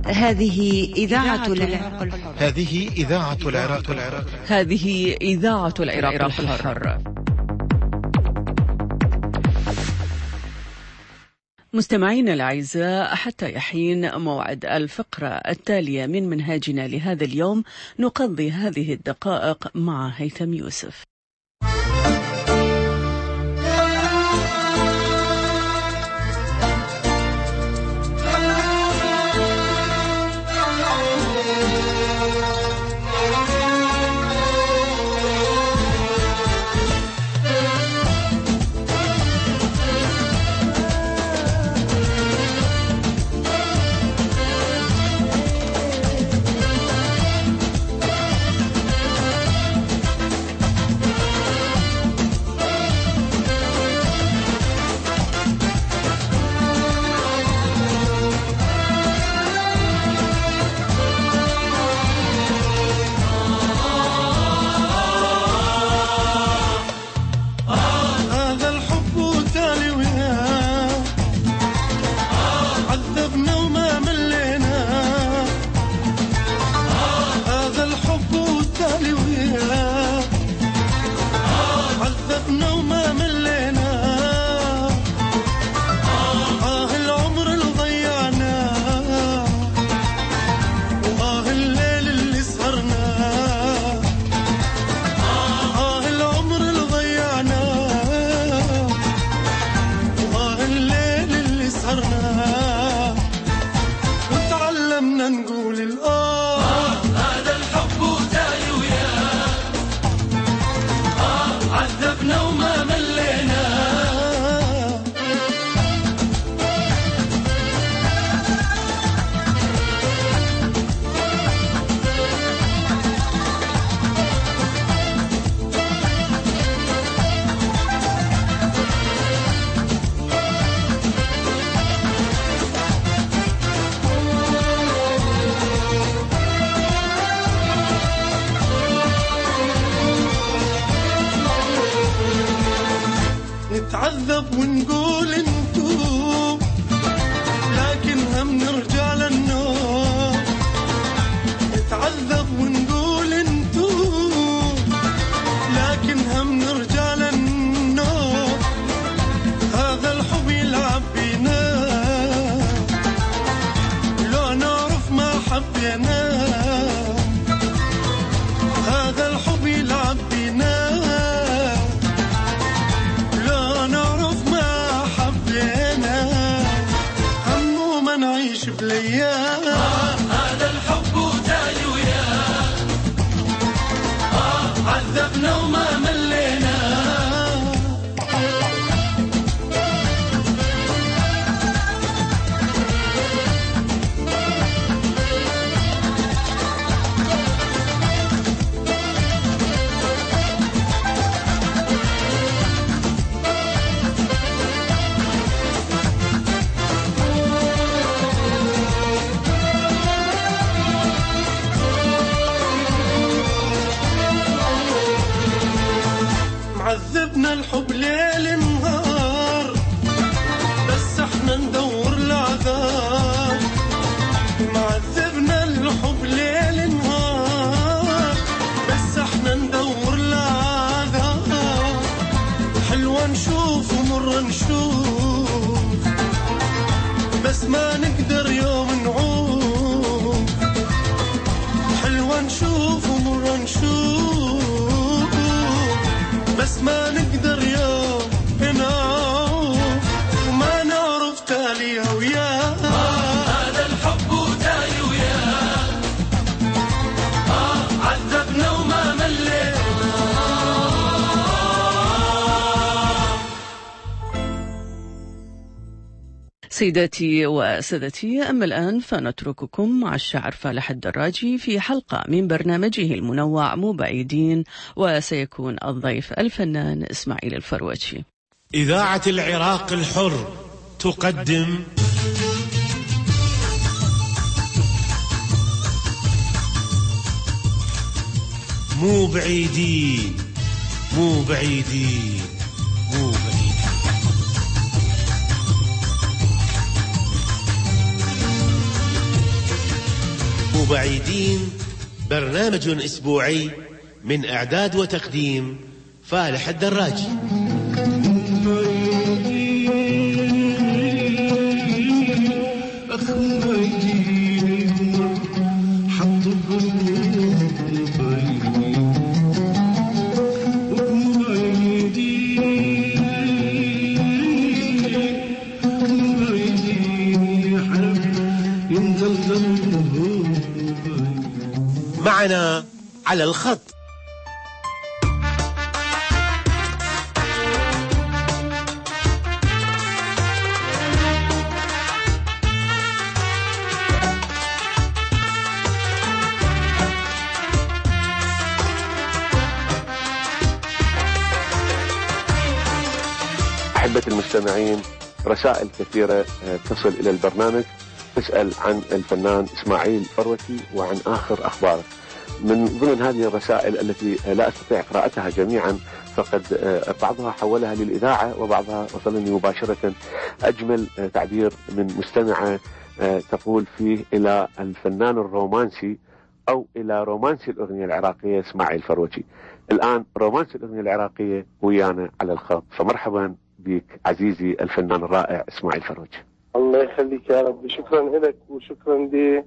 هذه إذاعة العراق الحر. هذه إذاعة العراق الحر. هذه إذاعة العراق الحر. مستمعينا الأعزاء، حتى يحين موعد الفقرة التالية من منهاجنا لهذا اليوم نقضي هذه الدقائق مع هيثم يوسف. نتعذب ونقول انتو، لكن هم نرجع للنوم. نتعذب ونقول انتو، لكن هم نرجع للنوم. هذا الحب يلعب بينا، لو نعرف ما حبينا. هذا الحب يلعب بينا، نعيش بالايام. هذا الحب وتالي وياه، عذبنا وما ملينا. عذبنا الحب ليل نهار، بس احنا ندور العذاب. معذبنا الحب ليل نهار، بس احنا ندور العذاب. حلوة نشوف ومرة نشوف، بس ما نقدر يوم نعوف. حلوة نشوف ومرة نشوف، بس ما نقدر يوم نعوف. وما نعرف تاليها وياه. هذا الحب وتالي وياه، عذبنا وما ملينا. سيداتي وسادتي، أما الآن فنترككم مع الشاعر فالح الدراجي في حلقة من برنامجه المنوع مو بعيدين، وسيكون الضيف الفنان إسماعيل الفروتشي. إذاعة العراق الحر تقدم مو بعيدين مو بعيدين مو بعيدين. بعيدين برنامج أسبوعي من إعداد وتقديم فالح الدراجي. معنا على الخط أحبة المستمعين، رسائل كثيرة تصل إلى البرنامج تسأل عن الفنان إسماعيل فروتي وعن آخر أخباره. من ضمن هذه الرسائل التي لا أستطيع قراءتها جميعا، فقد بعضها حولها للإذاعة وبعضها وصلني مباشرة. أجمل تعبير من مستمعة تقول فيه إلى الفنان الرومانسي أو إلى رومانسي الأغنية العراقية إسماعيل فروتي. الآن رومانسي الأغنية العراقية ويانا على الخط، فمرحبا بك عزيزي الفنان الرائع إسماعيل فروتي. الله يخليك يا رب. شكرا لك وشكرا ل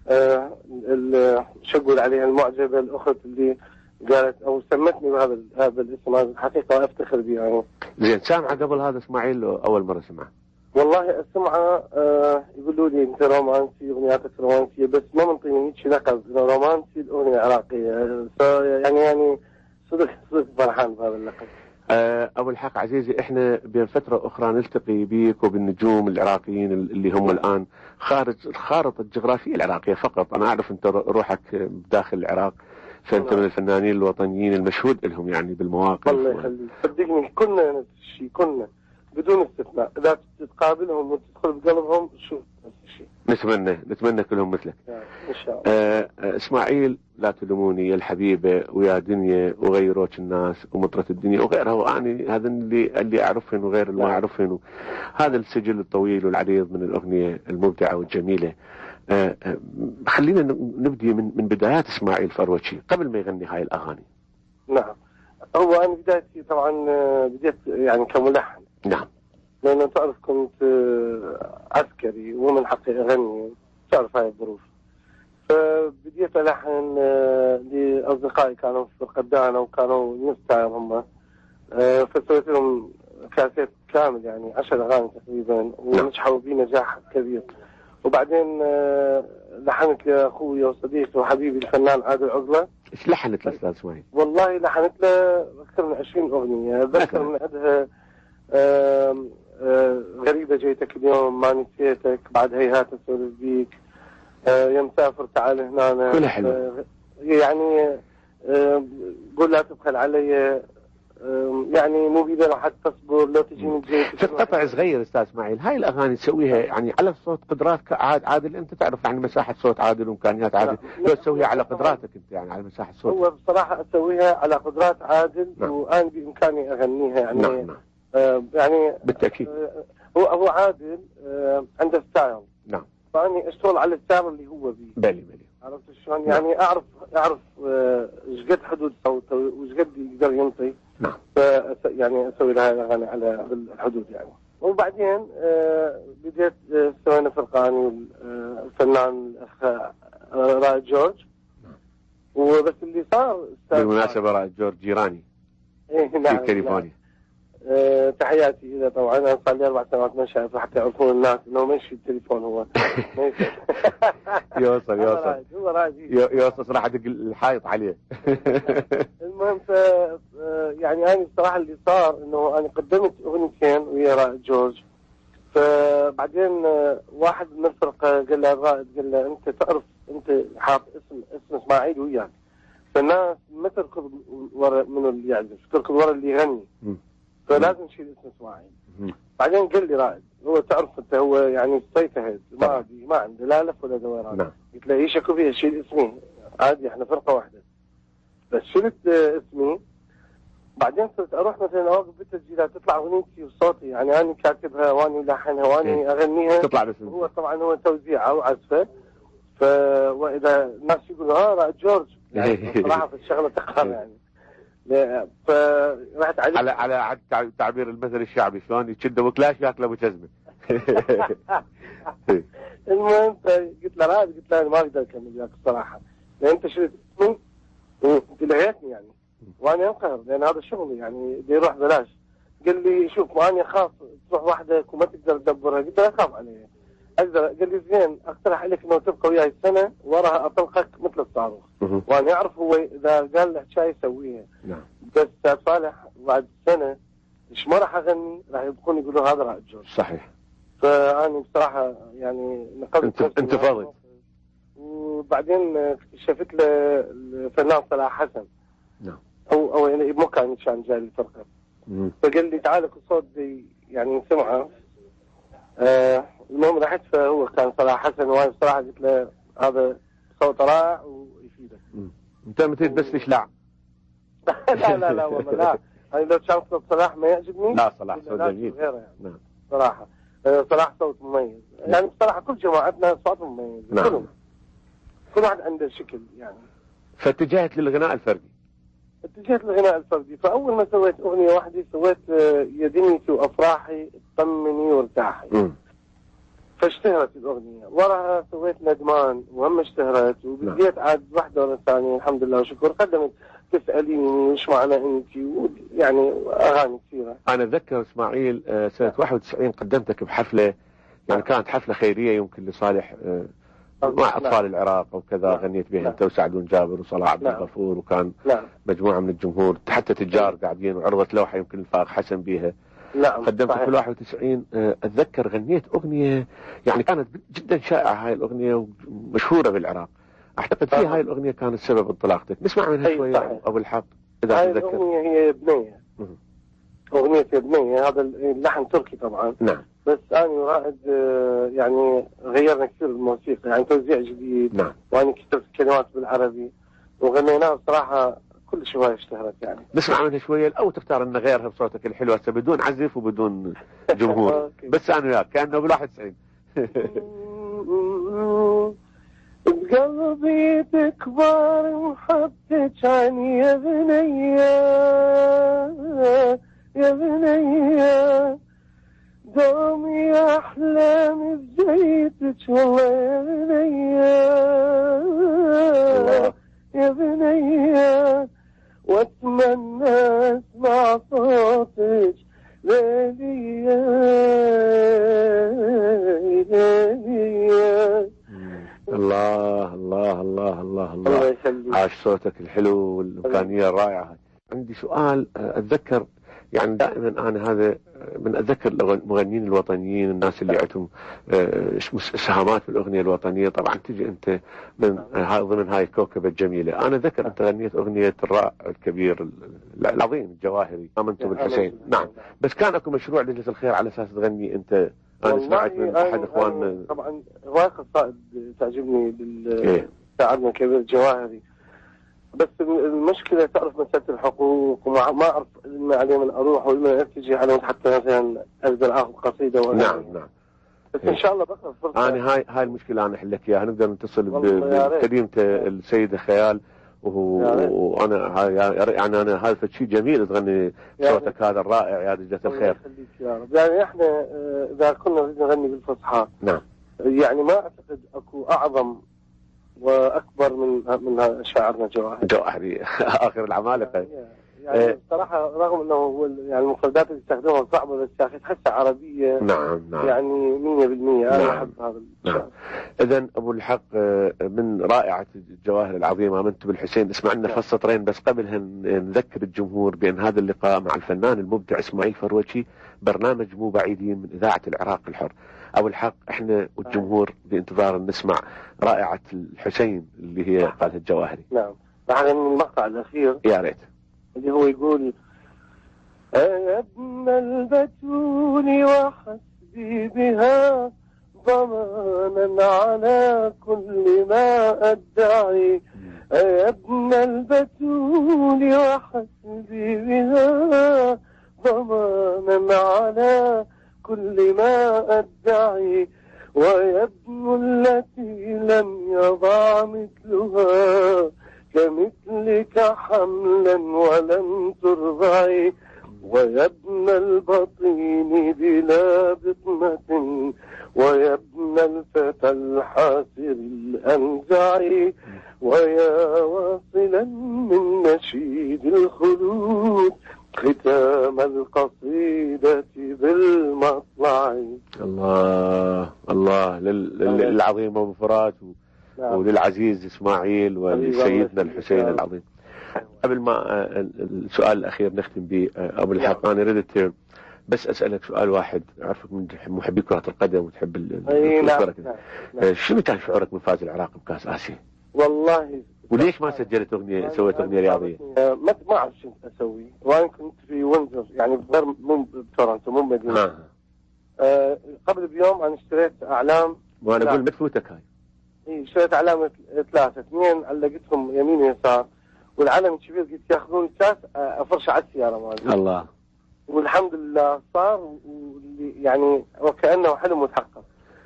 شقول عليها المعجبة الأخت اللي قالت أو سمتني بهذا الاسم. هذا الحقيقة أفتخر به يعني. زين، سامعة قبل هذا إسماعيل أول مرة سمعه؟ والله أسمعه. يقولوا لي أنت رومانسي، أغنياتك رومانسية، بس ما منطيني هيك لقب رومانسي الأغنية العراقية. يعني صدق فرحان بهذا اللقب. أول حق عزيزي، إحنا بين فترة أخرى نلتقي بيك وبالنجوم العراقيين اللي هم الآن خارج الخارطة الجغرافية العراقية فقط. أنا أعرف أنت روحك داخل العراق، فأنت من الفنانين الوطنيين المشهود لهم يعني بالمواقف. الله يخليك. صدقني كنا نفس الشيء، كنا بدون استثناء. إذا تقابلهم وتدخل بقلبهم شو نفس الشيء. نتمنى كلهم مثلك إن شاء الله. إسماعيل، لا تلوموني يا الحبيبة ويا دنيا وغيروك الناس ومطرة الدنيا وغيرها، وأنا هذا اللي أعرفهن وغير اللي ما أعرفهن. هذا السجل الطويل والعريض من الأغنية المبدعة والجميلة. خلينا نبدي من بدايات إسماعيل فروتي قبل ما يغني هاي الأغاني. نعم، هو أنا بدايتي طبعا بديت يعني كملحن. نعم، لأنه تعرف كنت عسكري ومن حقي أغني، تعرف هاي الظروف. فبديت ألحن لأصدقائي كانوا في القدانة وكانوا نستعر هم. فسويت لهم كاسيت كامل يعني 10 أغاني تقريبا، ونجحوا بي نجاح كبير. وبعدين لحنت لأخوي وصديقي وحبيبي الفنان عادل عقلة. إيش لحنت لأستاذ إسماعيل؟ والله لحنت له أكثر من 20 أغنية. أذكر من عندها غريبة جيتك اليوم، ما نسيتك، بعد هيهات أسولف بيك، يا مسافر تعال هنا. كلها حلوة يعني. قول لا تبخل علي، يعني مو بيدي راح تصبر لو تجي من جيت. في قطع صغير استاذ اسماعيل، هاي الاغاني تسويها يعني على صوت قدراتك عادل. انت تعرف يعني مساحه صوت عادل وامكانيات عادل، لو تسويها على قدراتك انت يعني على مساحه صوت. هو بصراحه اسويها على قدرات عادل. نعم. وانا بامكاني اغنيها يعني. نعم. يعني بالتاكيد. هو عادل عنده ستايل. نعم. فاني اشتغل على الستايل اللي هو بيه. بلي عرفت شلون؟ يعني اعرف ايش قد حدود صوته وايش قد يقدر ينطي. نعم. يعني اسوي لها الاغاني على الحدود يعني. وبعدين بديت سوينا فرقاني الفنان الاخ رائد جورج. وبس اللي صار بالمناسبه رائد جورج جيراني. نعم. في كاليفورنيا. تحياتي إذا طبعا أنا صار لي 4 سنوات ما شايف حتى يعرفون الناس إنه ماشي التليفون هو. يوصل راح أدق الحائط عليه. المهم يعني أنا الصراحة اللي صار إنه أنا قدمت أغنيتين ويا رائد جورج. فبعدين واحد من الفرقة قال له رائد، قال له أنت تعرف أنت حاط اسم إسماعيل وياك، فالناس ما تركض ورا منو اللي يعزف، تركض ورا اللي يغني. فلازم نشيل اسم اسماعيل. بعدين قال لي رائد، هو تعرف انت هو يعني سيتهد ما عنده لا لف ولا دوران. نعم. قلت له ايش اكو فيها، شيل اسمي عادي، احنا فرقه واحده. بس شلت اسمي. بعدين صرت اروح مثلا اوقف بالتسجيلات تطلع اغنيتي وصوتي، يعني انا كاتبها واني لحنها واني اغنيها، تطلع باسم. هو طبعا هو توزيعها وعزفه. واذا الناس يقولوا رائد جورج يعني صراحه في الشغله تقهر يعني. فرحت على تعبير المثل الشعبي شلون يشد ابو كلاش ياكل ابو جزمه. المهم قلت له رائد، قلت له انا ما اقدر اكمل وياك الصراحه، لان انت شريت اسمي ودلعيتني يعني، وانا انقهر لان هذا شغلي يعني بدي يروح بلاش. قال لي شوف انا اخاف تروح وحدك وما تقدر تدبرها. قلت له اخاف عليه اقدر. قال لي زين اقترح عليك انه تبقى وياي السنه وراها اطلقك مثل الصاروخ. وانا اعرف هو اذا قال له شيء يسويها. نعم. بس صالح بعد سنه ايش ما راح اغني راح يبقون يقولوا هذا رائد جورج. صحيح. فانا بصراحه يعني نقلت انت فاضي. وبعدين شفت له الفنان صلاح حسن. نعم. او يعني مو كان جاي الفرقه. فقال لي تعال كل صوت يعني نسمعه. المهم رحت فهو كان صلاح حسن، وانا بصراحه قلت له هذا صوت رائع ويفيدك. انت متيت بس تشلع. لا والله لا. يعني لو كان صوت صلاح ما يعجبني. لا صلاح صوت جميل. يعني. نعم. صراحه صلاح صوت مميز يعني. بصراحه كل جماعتنا صوت مميز. نعم. كل واحد عنده شكل يعني. فاتجهت للغناء الفردي. اتجهت للغناء الفردي. فاول ما سويت اغنيه واحده سويت يا دنيتي وافراحي اطمني وارتاحي. فاشتهرت الاغنيه. وراها سويت ندمان وهم اشتهرت. وبديت عاد واحده ورا الثانيه الحمد لله وشكر. قدمت تساليني وش معنى انت يعني اغاني كثيره. انا اتذكر اسماعيل سنه 91 قدمتك بحفله يعني كانت حفله خيريه يمكن لصالح مع اطفال العراق وكذا. غنيت بها انت وسعدون جابر وصلاح عبد الغفور وكان مجموعه من الجمهور حتى تجار قاعدين وعرضت لوحه يمكن الفائق حسن بيها. قدمت في 91 اتذكر غنيت اغنيه يعني كانت جدا شائعه هاي الاغنيه ومشهوره بالعراق. اعتقد في هاي الاغنيه كانت سبب انطلاقتك. نسمع منها شويه ابو الحق اذا هاي تتذكر. الاغنيه هي بنيه. اغنيه بنيه هذا اللحن تركي طبعا. نعم. بس انا ورائد يعني غيرنا كثير الموسيقى يعني توزيع جديد. نعم. وانا كتبت كلمات بالعربي وغنيناها بصراحه كل شويه اشتهرت يعني. نسمع منها شويه او تختار ان غيرها بصوتك الحلو هسه بدون عزف وبدون جمهور. بس انا وياك كانه بال 91. بقلبي تكبر محبتك عني يا بنيه يا بنيه دومي احلامي بجيتك والله يا بنيه يا بنيه واتمنى اسمع صوتك ليلي الله الله الله الله الله. عاش صوتك الحلو والامكانيه الرائعه. عندي سؤال اتذكر يعني دائما انا هذا من اتذكر المغنيين الوطنيين الناس اللي عندهم سهامات في الاغنيه الوطنيه. طبعا تجي انت من ضمن هاي الكوكبه الجميله. انا ذكر انت غنيت اغنيه الرائع الكبير العظيم الجواهري امنت بالحسين. نعم. بس كان اكو مشروع ليله الخير على اساس تغني انت. انا سمعت من احد اخواننا طبعا هواي قصائد تعجبني شاعرنا كبير جواهري. بس المشكله تعرف مساله الحقوق وما اعرف ما عليه من اروح وما اتجه عليهم حتى مثلا اقدر اخذ قصيده. نعم. بس ان شاء الله بقى فرصه. انا هاي المشكله انا احل لك اياها. نقدر نتصل بكلمه السيده خيال وانا يعني انا هذا شيء جميل تغني صوتك هذا الرائع يا دجله الخير. يا رب. يعني احنا اذا كنا نريد نغني بالفصحى نعم يعني ما اعتقد اكو اعظم واكبر من شاعرنا جواهري اخر العمالقه. يعني بصراحه رغم انه هو يعني المفردات اللي يستخدمها صعبه بس يا اخي تحسها عربيه. نعم. يعني 100%. انا احب هذا الشعر. اذا ابو الحق من رائعه الجواهر العظيمه امنت بالحسين. اسمع لنا فص سطرين بس قبلها نذكر الجمهور بان هذا اللقاء مع الفنان المبدع اسماعيل فروتشي برنامج مو بعيدين من اذاعه العراق الحر. ابو الحق احنا والجمهور بانتظار نسمع رائعه الحسين اللي هي قالها الجواهري. نعم. راح من المقطع الاخير يا ريت اللي هو يقول يا ابن البتول وحسبي بها ضمانا على كل ما ادعي. يا ابن البتول وحسبي بها ضمانا على كل ما ادعي ويبن التي لم يضع مثلها كمثلك حملا ولم ترضعي، ويبن البطين بلا بطنة، ويبن الفتى الحاسر الأنزعي، ويا واصلا من نشيد الخلود ختام القصيدة بالمطلع. الله الله للعظيم أبو فرات وللعزيز إسماعيل ولسيدنا الحسين العظيم. قبل ما السؤال الأخير نختم به أبو الحق، أنا ردت بس أسألك سؤال واحد، أعرفك من محبي كرة القدم وتحب الكرة. شو كان شعورك من فاز العراق بكأس آسيا؟ والله وليش ما سجلت أغنية، سويت أغنية رياضية؟ ما أعرف شو أسوي، وأنا كنت في وينزر يعني مو بتورنتو مو مدينة. قبل بيوم أنا اشتريت أعلام، وأنا أقول مدفوتك هاي. اشتريت أعلام 3 2 علقتهم يمين ويسار، والعلم الكبير قلت ياخذون الكاس أفرشه على السيارة مالي. الله. والحمد لله صار، يعني وكأنه حلم متحقق.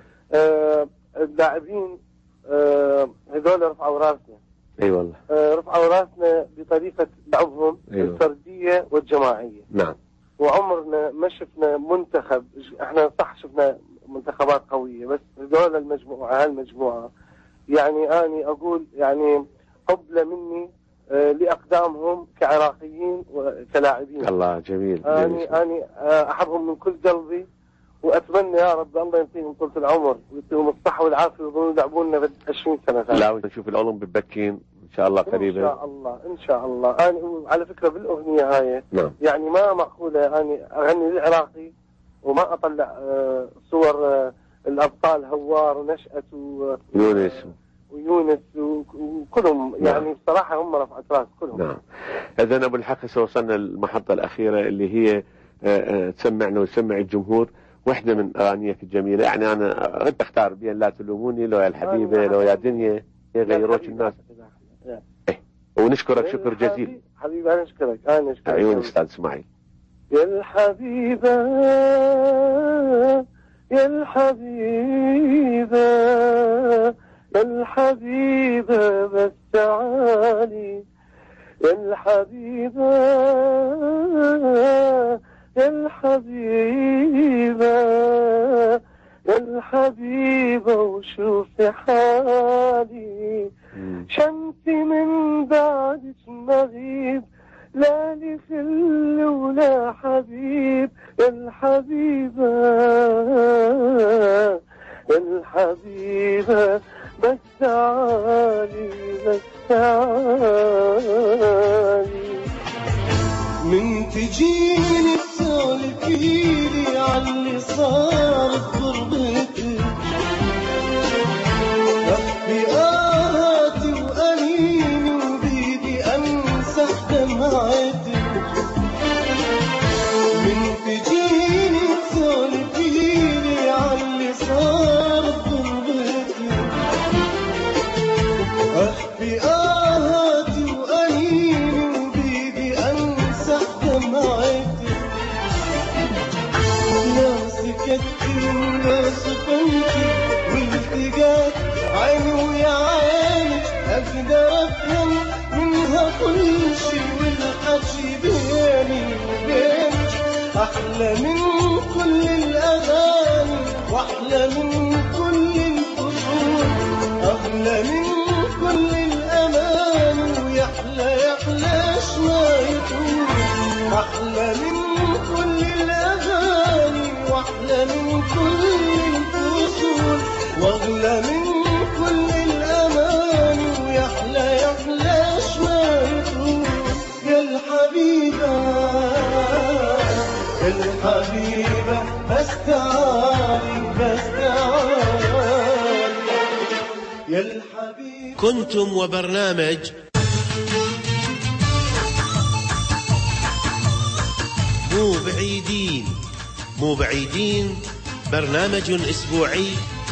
اللاعبين هذول رفعوا راسنا. اي والله. رفعوا راسنا بطريقة لعبهم الفردية والجماعية. نعم. وعمرنا ما شفنا منتخب، احنا صح شفنا منتخبات قوية، بس هذول هالمجموعة يعني أنا أقول يعني قبلة مني لأقدامهم كعراقيين وكلاعبين. الله جميل. أنا أحبهم من كل قلبي، وأتمنى يا رب الله يعطيهم طولة العمر ويعطيهم الصحة والعافية ويظلوا يلعبونا بعد 20 سنة ثانية. لا نشوف الأولمبي ببكين إن شاء الله قريبا. إن شاء الله إن شاء الله. أنا على فكرة بالأغنية هاي نعم. يعني ما معقولة أنا أغني للعراقي وما أطلع صور الأبطال هوار ونشأة ويونس وكلهم يعني بصراحة هم رفعت راس كلهم. نعم. إذن أبو الحق وصلنا المحطة الأخيرة اللي هي تسمعنا وتسمع الجمهور واحدة من أغانيك الجميلة. يعني أنا أنت اختار بين لا تلوموني، لو يا الحبيبة، لو يا دنيا، يغيروك الناس. ونشكرك شكر جزيل حبيبي. أنا أشكرك. عيون أستاذ إسماعيل. يا الحبيبة يا الحبيبة يا الحبيبة بس تعالي، يا الحبيبة يا الحبيبة يا الحبيبة وشوفي حالي، شمسي من بعدك مغيب، لا لي خل ولا حبيب، يا الحبيبة يا الحبيبة بس تعالي بس تعالي. من تجيني تسولفيلي عاللي صار بغربتك، ربي آهاتي وأنيني وبيدي أمسح دمعتك. من تجيني تسولفيلي عاللي صار بغربتك، ربي آهاتي وأنيني وبيدي أمسح دمعتك. لا سكتي ولا سكنتي والتقات عيني ويا عينك، أقدر أفهم منها كل شي والحكي بيني وبينك. أحلى من كل الأغاني وأحلى من كل الفصول، أغلى من كل الأمان ويحلى يحلاش ما يطول. أحلى من كل الأغاني وأحلى من كل الفصول، وأغلى من كل الأمان ويحلى يحلاش ما يطول. يا الحبيبة يا الحبيبة بس تعالي بس تعالي يا الحبيبة. كنتم وبرنامج مو بعيدين، برنامج أسبوعي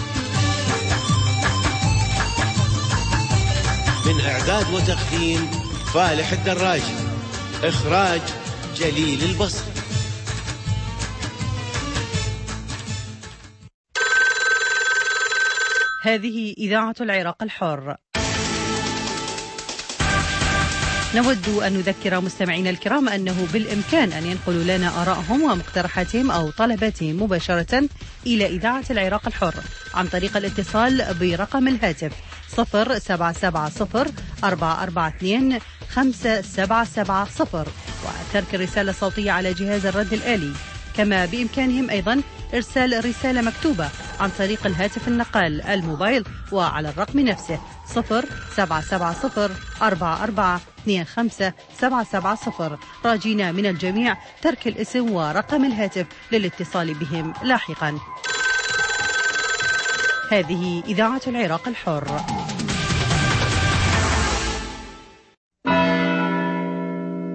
من إعداد وتقديم فالح الدراجي، إخراج جليل البصري. هذه إذاعة العراق الحر. نود أن نذكر مستمعينا الكرام أنه بالإمكان أن ينقلوا لنا آرائهم ومقترحاتهم أو طلباتهم مباشرة إلى إذاعة العراق الحر عن طريق الاتصال برقم الهاتف 0770-442-577 وترك الرسالة الصوتية على جهاز الرد الآلي. كما بإمكانهم أيضا إرسال رسالة مكتوبة عن طريق الهاتف النقال الموبايل وعلى الرقم نفسه 0770-4425-770 راجينا من الجميع ترك الاسم ورقم الهاتف للاتصال بهم لاحقا. هذه إذاعة العراق الحر.